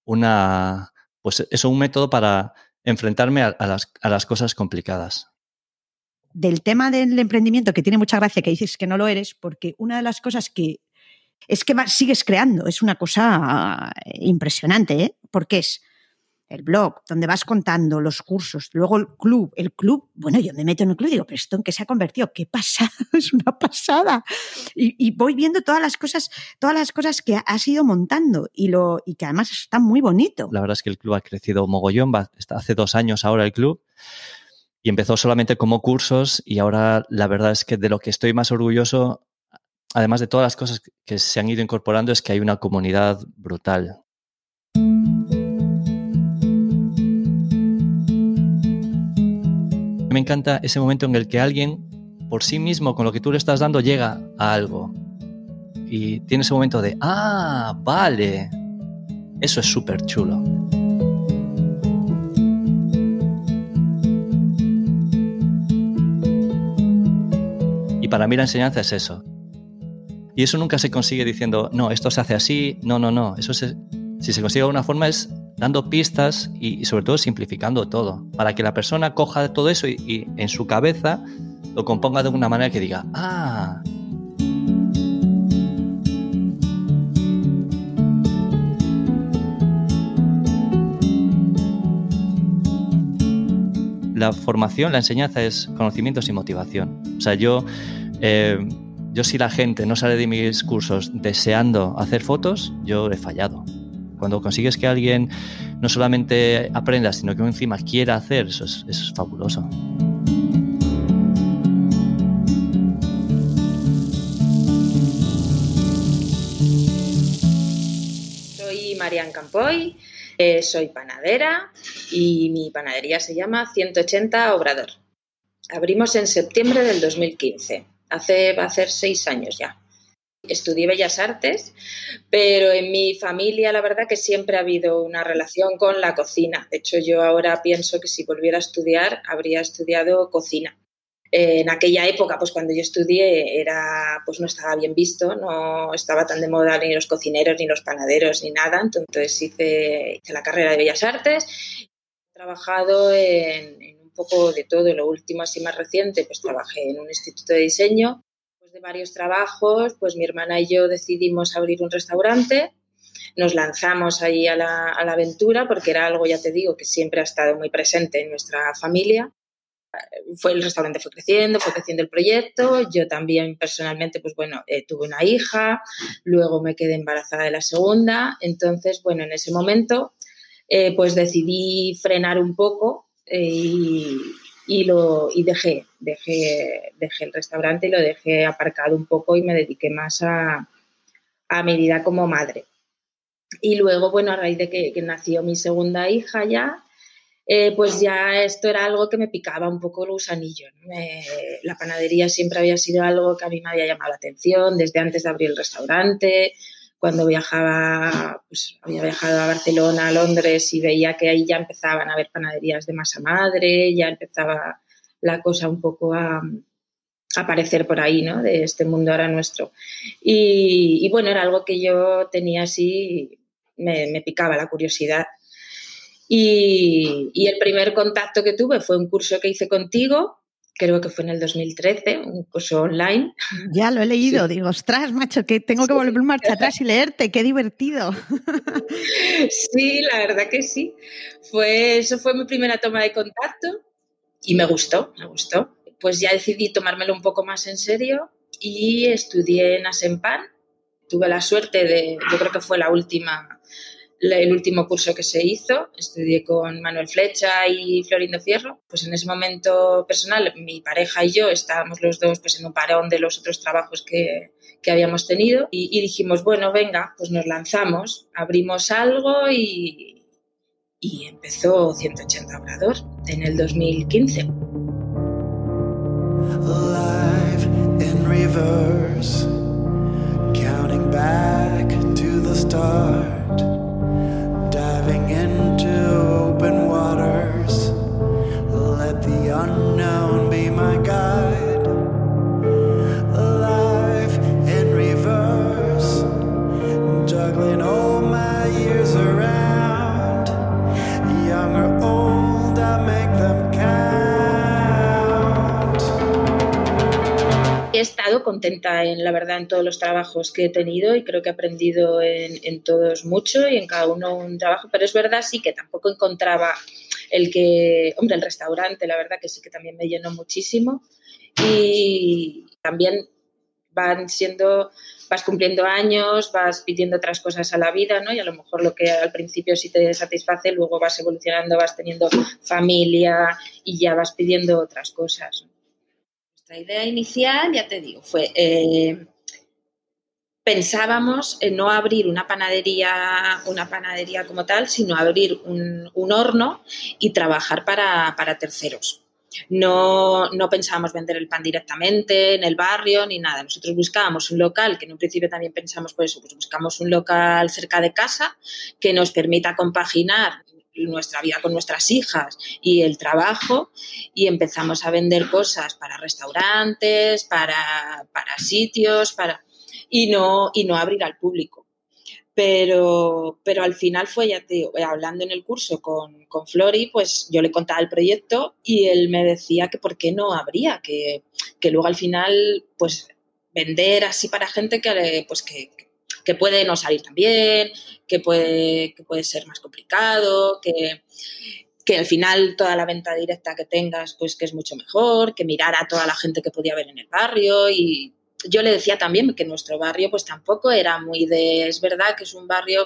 un método para enfrentarme a las cosas complicadas. Del tema del emprendimiento, que tiene mucha gracia que dices que no lo eres, porque una de las cosas que es que sigues creando, es una cosa impresionante, ¿eh? Porque es el blog, donde vas contando los cursos, luego el club, bueno, yo me meto en el club y digo, pero esto en qué se ha convertido, qué pasada, es una pasada. Y voy viendo todas las cosas que has ido montando y que además está muy bonito. La verdad es que el club ha crecido mogollón, hace 2 años ahora el club, y empezó solamente como cursos y ahora la verdad es que de lo que estoy más orgulloso, además de todas las cosas que se han ido incorporando, es que hay una comunidad brutal. Me encanta ese momento en el que alguien por sí mismo, con lo que tú le estás dando, llega a algo. Y tiene ese momento de, vale, eso es súper chulo. Y para mí la enseñanza es eso. Y eso nunca se consigue diciendo, no, esto se hace así, no. Eso si se consigue de alguna forma es dando pistas y sobre todo simplificando todo, para que la persona coja todo eso y en su cabeza lo componga de una manera que diga, La formación, la enseñanza es conocimientos y motivación. O sea, yo si la gente no sale de mis cursos deseando hacer fotos, yo he fallado. Cuando consigues que alguien no solamente aprenda, sino que encima quiera hacer, eso es fabuloso. Soy Marian Campoy, soy panadera y mi panadería se llama 180 Obrador. Abrimos en septiembre del 2015, va a hacer 6 años ya. Estudié Bellas Artes, pero en mi familia la verdad que siempre ha habido una relación con la cocina. De hecho, yo ahora pienso que si volviera a estudiar, habría estudiado cocina. En aquella época, pues cuando yo estudié, pues no estaba bien visto, no estaba tan de moda ni los cocineros, ni los panaderos, ni nada. Entonces hice la carrera de Bellas Artes. He trabajado en un poco de todo. Lo último, así más reciente, pues trabajé en un instituto de diseño. De varios trabajos, pues mi hermana y yo decidimos abrir un restaurante, nos lanzamos ahí a la aventura porque era algo, ya te digo, que siempre ha estado muy presente en nuestra familia. El restaurante fue creciendo el proyecto, yo también personalmente, pues bueno, tuve una hija, luego me quedé embarazada de la segunda, entonces, bueno, en ese momento, pues decidí frenar un poco y dejé el restaurante y lo dejé aparcado un poco y me dediqué más a mi vida como madre. Y luego, bueno, a raíz de que nació mi segunda hija ya, pues ya esto era algo que me picaba un poco el gusanillo, ¿no? La panadería siempre había sido algo que a mí me había llamado la atención desde antes de abrir el restaurante. Cuando viajaba, pues había viajado a Barcelona, a Londres y veía que ahí ya empezaban a haber panaderías de masa madre, ya empezaba la cosa un poco a aparecer por ahí, ¿no? De este mundo ahora nuestro. Y bueno, era algo que yo tenía así, me picaba la curiosidad. Y el primer contacto que tuve fue un curso que hice contigo, creo que fue en el 2013, un curso online. Ya lo he leído, sí. Digo, ostras, macho, que tengo que volver marcha atrás y leerte, qué divertido. Sí, la verdad que sí. Eso fue mi primera toma de contacto y me gustó. Pues ya decidí tomármelo un poco más en serio y estudié en Asempan. Tuve la suerte yo creo que fue el último curso que se hizo, estudié con Manuel Flecha y Florindo Fierro. Pues en ese momento personal, mi pareja y yo estábamos los dos pues en un parón de los otros trabajos que habíamos tenido y dijimos, bueno, venga, pues nos lanzamos, abrimos algo y empezó 180 Obrador en el 2015. Life in reverse, counting back to the start. Diving into open waters, let the unknown be my guide. Life in reverse, juggling all my years around. Young or old, I make them count. He estado contenta, la verdad, en todos los trabajos que he tenido y creo que he aprendido en todos mucho y en cada uno un trabajo, pero es verdad sí que tampoco encontraba el restaurante, la verdad que sí que también me llenó muchísimo y también vas cumpliendo años, vas pidiendo otras cosas a la vida, ¿no? Y a lo mejor lo que al principio sí te satisface, luego vas evolucionando, vas teniendo familia y ya vas pidiendo otras cosas. La idea inicial, ya te digo, fue pensábamos en no abrir una panadería como tal, sino abrir un horno y trabajar para terceros. No pensábamos vender el pan directamente en el barrio ni nada. Nosotros buscábamos un local, que en un principio también pensamos por eso, pues buscamos un local cerca de casa que nos permita compaginar nuestra vida con nuestras hijas y el trabajo, y empezamos a vender cosas para restaurantes, para sitios, y no abrir al público. Pero al final fue, ya te digo, hablando en el curso con Flori, pues yo le contaba el proyecto y él me decía que por qué no habría, que luego al final pues vender así para gente que puede no salir tan bien, que puede ser más complicado, que al final toda la venta directa que tengas pues que es mucho mejor, que mirar a toda la gente que podía haber en el barrio. Y yo le decía también que nuestro barrio pues tampoco era muy de... Es verdad que es un barrio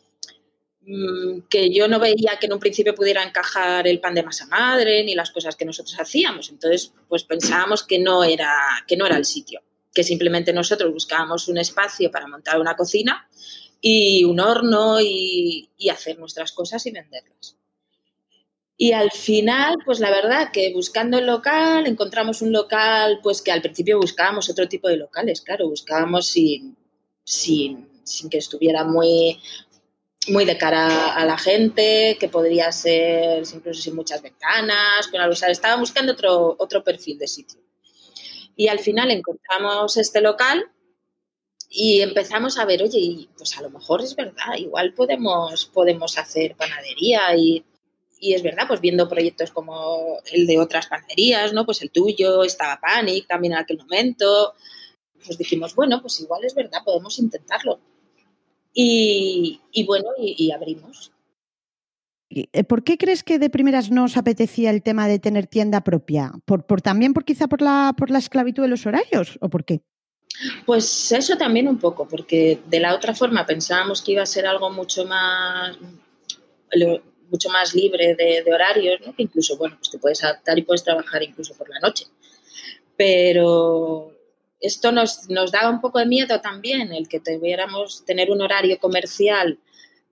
que yo no veía que en un principio pudiera encajar el pan de masa madre ni las cosas que nosotros hacíamos. Entonces pues pensábamos que no era el sitio, que simplemente nosotros buscábamos un espacio para montar una cocina y un horno y hacer nuestras cosas y venderlas. Y al final, pues la verdad que buscando el local, encontramos un local pues que al principio buscábamos otro tipo de locales, claro, buscábamos sin que estuviera muy de cara a la gente, que podría ser incluso sin muchas ventanas, con algo, o sea, estaba buscando otro perfil de sitio. Y al final encontramos este local y empezamos a ver, oye, y pues a lo mejor es verdad, igual podemos hacer panadería y es verdad, pues viendo proyectos como el de otras panaderías, ¿no? Pues el tuyo, estaba Panic también en aquel momento. Pues dijimos, bueno, pues igual es verdad, podemos intentarlo. Y bueno, y abrimos. ¿Por qué crees que de primeras no os apetecía el tema de tener tienda propia? ¿También quizá por la esclavitud de los horarios? ¿O por qué? Pues eso también un poco, porque de la otra forma pensábamos que iba a ser algo mucho más libre de horarios, ¿no? Que incluso, bueno, pues te puedes adaptar y puedes trabajar incluso por la noche. Pero esto nos daba un poco de miedo también, el que tuviéramos tener un horario comercial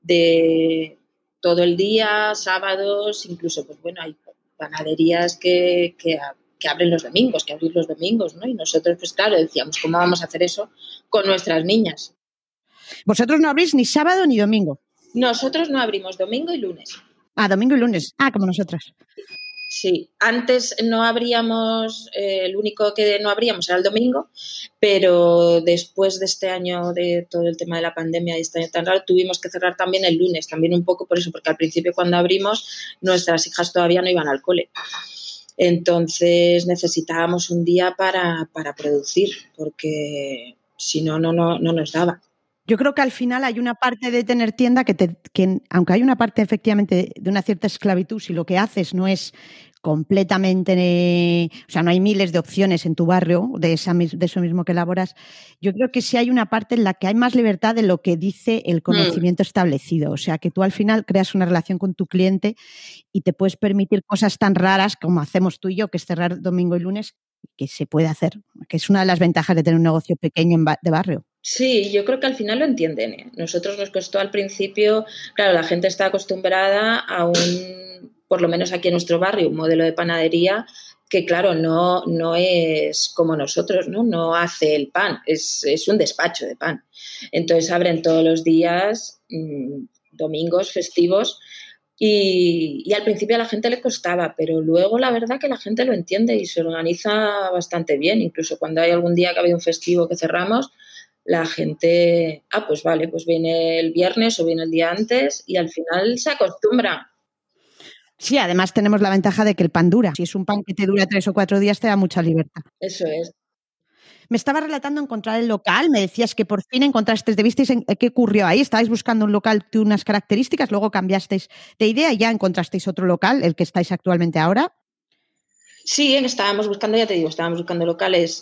de todo el día, sábados, incluso, pues bueno, hay panaderías que abren los domingos, que abren los domingos, ¿no? Y nosotros, pues claro, decíamos, ¿cómo vamos a hacer eso con nuestras niñas? ¿Vosotros no abrís ni sábado ni domingo? Nosotros no abrimos domingo y lunes. Domingo y lunes. Como nosotras. Sí, antes no abríamos, el único que no abríamos era el domingo, pero después de este año, de todo el tema de la pandemia y este año tan raro, tuvimos que cerrar también el lunes, también un poco por eso, porque al principio cuando abrimos nuestras hijas todavía no iban al cole. Entonces necesitábamos un día para producir, porque si no nos daba. Yo creo que al final hay una parte de tener tienda que aunque hay una parte efectivamente de una cierta esclavitud, si lo que haces no es completamente, o sea, no hay miles de opciones en tu barrio de eso mismo que elaboras, yo creo que sí hay una parte en la que hay más libertad de lo que dice el conocimiento establecido. O sea, que tú al final creas una relación con tu cliente y te puedes permitir cosas tan raras como hacemos tú y yo, que es cerrar domingo y lunes, que se puede hacer, que es una de las ventajas de tener un negocio pequeño de barrio. Sí, yo creo que al final lo entienden, ¿eh? Nosotros nos costó al principio, claro, la gente está acostumbrada a por lo menos aquí en nuestro barrio, un modelo de panadería que, claro, no es como nosotros, ¿no? No hace el pan, es un despacho de pan. Entonces abren todos los días, domingos, festivos, y al principio a la gente le costaba, pero luego la verdad que la gente lo entiende y se organiza bastante bien. Incluso cuando hay algún día que ha habido un festivo que cerramos, la gente, pues vale, pues viene el viernes o viene el día antes y al final se acostumbra. Sí, además tenemos la ventaja de que el pan dura. Si es un pan que te dura 3 o 4 días, te da mucha libertad. Eso es. Me estaba relatando encontrar el local, me decías que por fin encontrasteis, ¿qué ocurrió ahí? ¿Estabais buscando un local de unas características, luego cambiasteis de idea y ya encontrasteis otro local, el que estáis actualmente ahora? Sí, estábamos buscando locales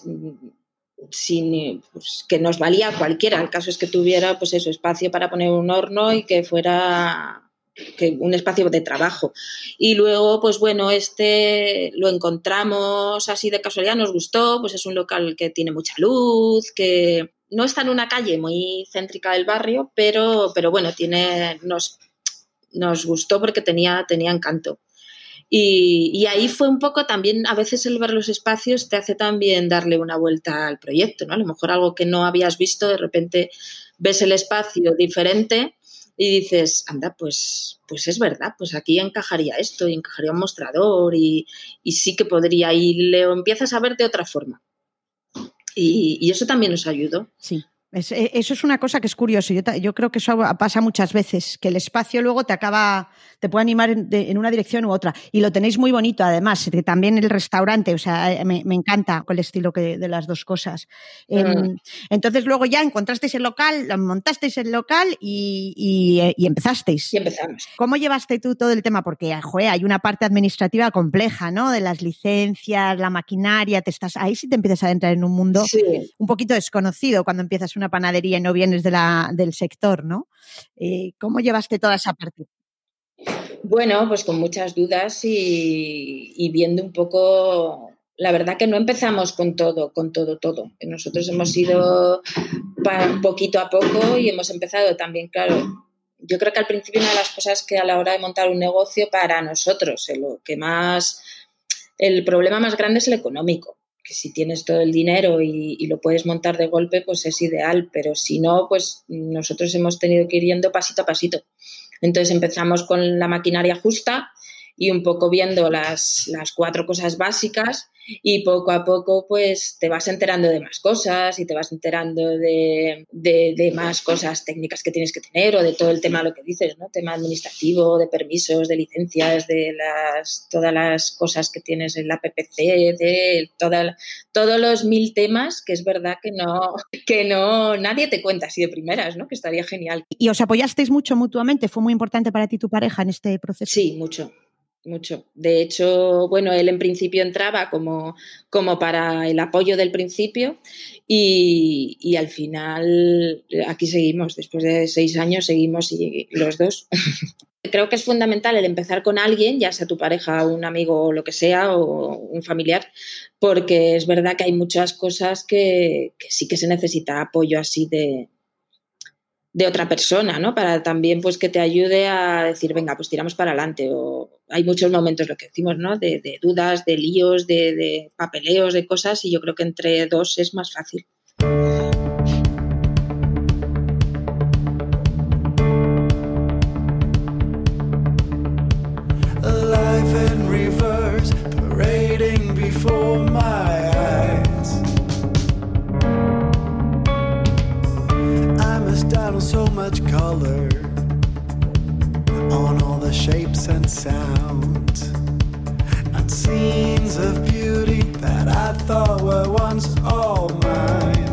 pues, que nos valía cualquiera. El caso es que tuviera pues eso, espacio para poner un horno y que fuera un espacio de trabajo. Y luego, pues bueno, lo encontramos así de casualidad, nos gustó, pues es un local que tiene mucha luz, que no está en una calle muy céntrica del barrio, pero bueno, nos gustó porque tenía encanto. Y ahí fue un poco también, a veces el ver los espacios te hace también darle una vuelta al proyecto, ¿no? A lo mejor algo que no habías visto, de repente ves el espacio diferente y dices, anda, pues es verdad, pues aquí encajaría esto y encajaría un mostrador y sí que podría, y lo empiezas a ver de otra forma. Y eso también nos ayudó. Sí. Eso es una cosa que es curioso. Yo creo que eso pasa muchas veces, que el espacio luego te puede animar en una dirección u otra. Y lo tenéis muy bonito, además, que también el restaurante, o sea, me encanta el estilo de las dos cosas. Entonces luego ya encontrasteis el local, montasteis el local y empezasteis. Y empezamos. ¿Cómo llevaste tú todo el tema? Porque, joder, hay una parte administrativa compleja, ¿no? De las licencias, la maquinaria, ahí sí te empiezas a entrar en un mundo un poquito desconocido cuando empiezas una panadería y no vienes del sector, ¿no? ¿Cómo llevaste toda esa parte? Bueno, pues con muchas dudas y viendo un poco. La verdad que no empezamos con todo. Nosotros hemos ido poquito a poco y hemos empezado también, claro. Yo creo que al principio una de las cosas que a la hora de montar un negocio para nosotros, el problema más grande es el económico. Que si tienes todo el dinero y lo puedes montar de golpe, pues es ideal, pero si no, pues nosotros hemos tenido que ir yendo pasito a pasito. Entonces empezamos con la maquinaria justa y un poco viendo las 4 cosas básicas y poco a poco pues te vas enterando de más cosas y te vas enterando de más cosas técnicas que tienes que tener o de todo el tema, lo que dices, ¿no? Tema administrativo, de permisos, de licencias, de todas las cosas que tienes en la PPC, de todos los 1000 temas que es verdad que no nadie te cuenta así de primeras, ¿no? Que estaría genial. ¿Y os apoyasteis mucho mutuamente? ¿Fue muy importante para ti tu pareja en este proceso? Sí, mucho. De hecho, bueno, él en principio entraba como para el apoyo del principio y al final aquí seguimos, después de 6 años seguimos los dos. Creo que es fundamental el empezar con alguien, ya sea tu pareja, un amigo o lo que sea, o un familiar, porque es verdad que hay muchas cosas que sí que se necesita apoyo así de otra persona, ¿no? Para también pues que te ayude a decir, venga, pues tiramos para adelante. O hay muchos momentos, lo que decimos, ¿no? De dudas, de líos, de papeleos, de cosas, y yo creo que entre dos es más fácil. Life in reverse, parading before my eyes. I missed out on so much color, on all the shapes and sounds, and scenes of beauty that I thought were once all mine.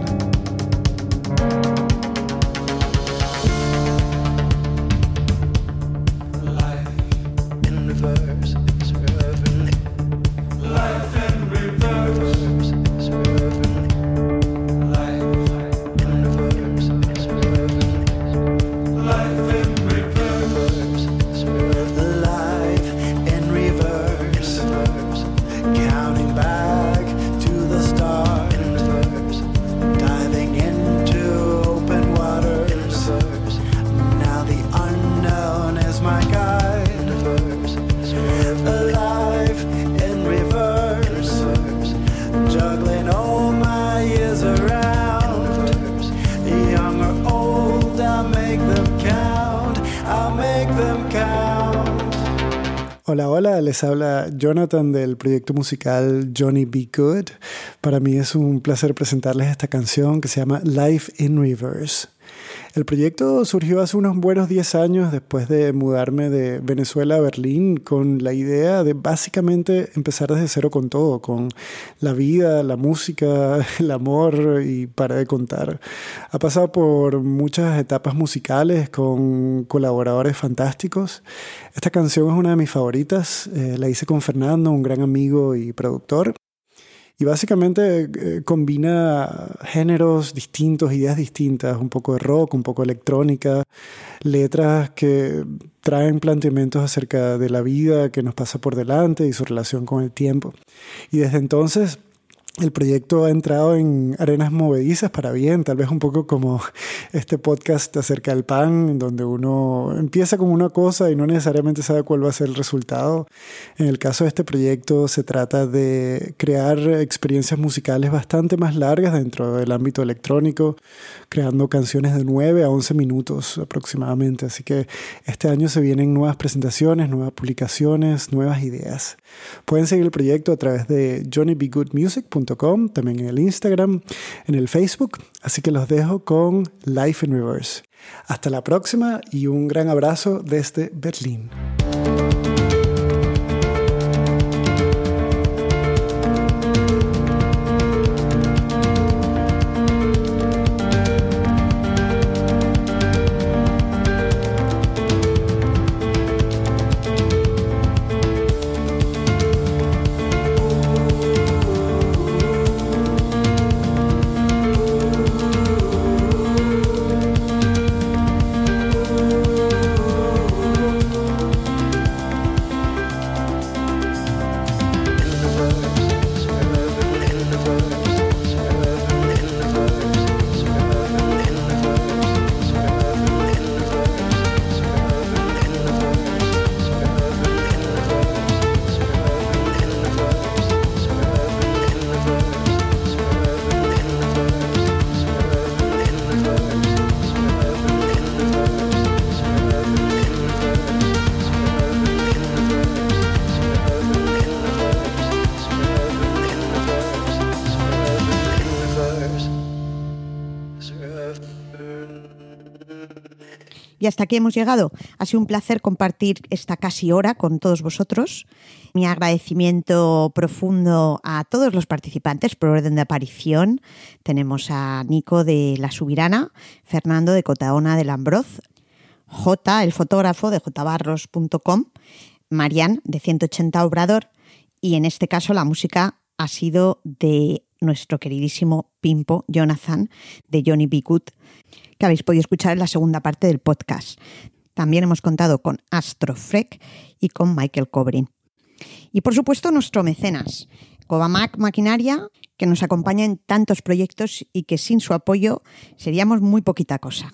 Life in reverse is reversing. Life in reverse is reversing. Life in reverse is reversing. Life in reverse is reversing. Life in reverse, counting back to the start, diving into open waters. Now the unknown is my guide. Alive in reverse, juggling all my years around. Young or old, I'll make them count. I'll make them count. Hola, hola, les habla Jonathan del proyecto musical Johnny B. Good. Para mí es un placer presentarles esta canción que se llama Life in Reverse. El proyecto surgió hace unos buenos 10 años después de mudarme de Venezuela a Berlín con la idea de básicamente empezar desde cero con todo, con la vida, la música, el amor y para de contar. Ha pasado por muchas etapas musicales con colaboradores fantásticos. Esta canción es una de mis favoritas, la hice con Fernando, un gran amigo y productor. Y básicamente combina géneros distintos, ideas distintas, un poco de rock, un poco de electrónica, letras que traen planteamientos acerca de la vida que nos pasa por delante y su relación con el tiempo. Y desde entonces El proyecto ha entrado en arenas movedizas para bien, tal vez un poco como este podcast acerca del pan, donde uno empieza con una cosa y no necesariamente sabe cuál va a ser el resultado. En el caso de este proyecto se trata de crear experiencias musicales bastante más largas dentro del ámbito electrónico, creando canciones de 9 a 11 minutos aproximadamente. Así que este año se vienen nuevas presentaciones, nuevas publicaciones, nuevas ideas. Pueden seguir el proyecto a través de johnnybegoodmusic.com, también en el Instagram, en el Facebook. Así que los dejo con Life in Reverse. Hasta la próxima y un gran abrazo desde Berlín. Y hasta aquí hemos llegado. Ha sido un placer compartir esta casi hora con todos vosotros. Mi agradecimiento profundo a todos los participantes por orden de aparición. Tenemos a Nico de La Subirana, Fernando de Cotaona del Ambroz, J, el fotógrafo de jbarros.com, Marian de 180 Obrador, y en este caso la música ha sido de nuestro queridísimo Pimpo Jonathan de Johnny B. Good, que habéis podido escuchar en la segunda parte del podcast. También hemos contado con Astro Freck y con Michael Cobrin. Y por supuesto nuestro mecenas, Covamac Maquinaria, que nos acompaña en tantos proyectos y que sin su apoyo seríamos muy poquita cosa.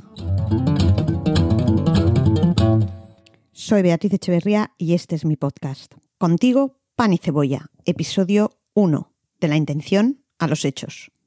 Soy Beatriz Echeverría y este es mi podcast. Contigo, Pan y Cebolla, episodio 1, de la intención a los hechos.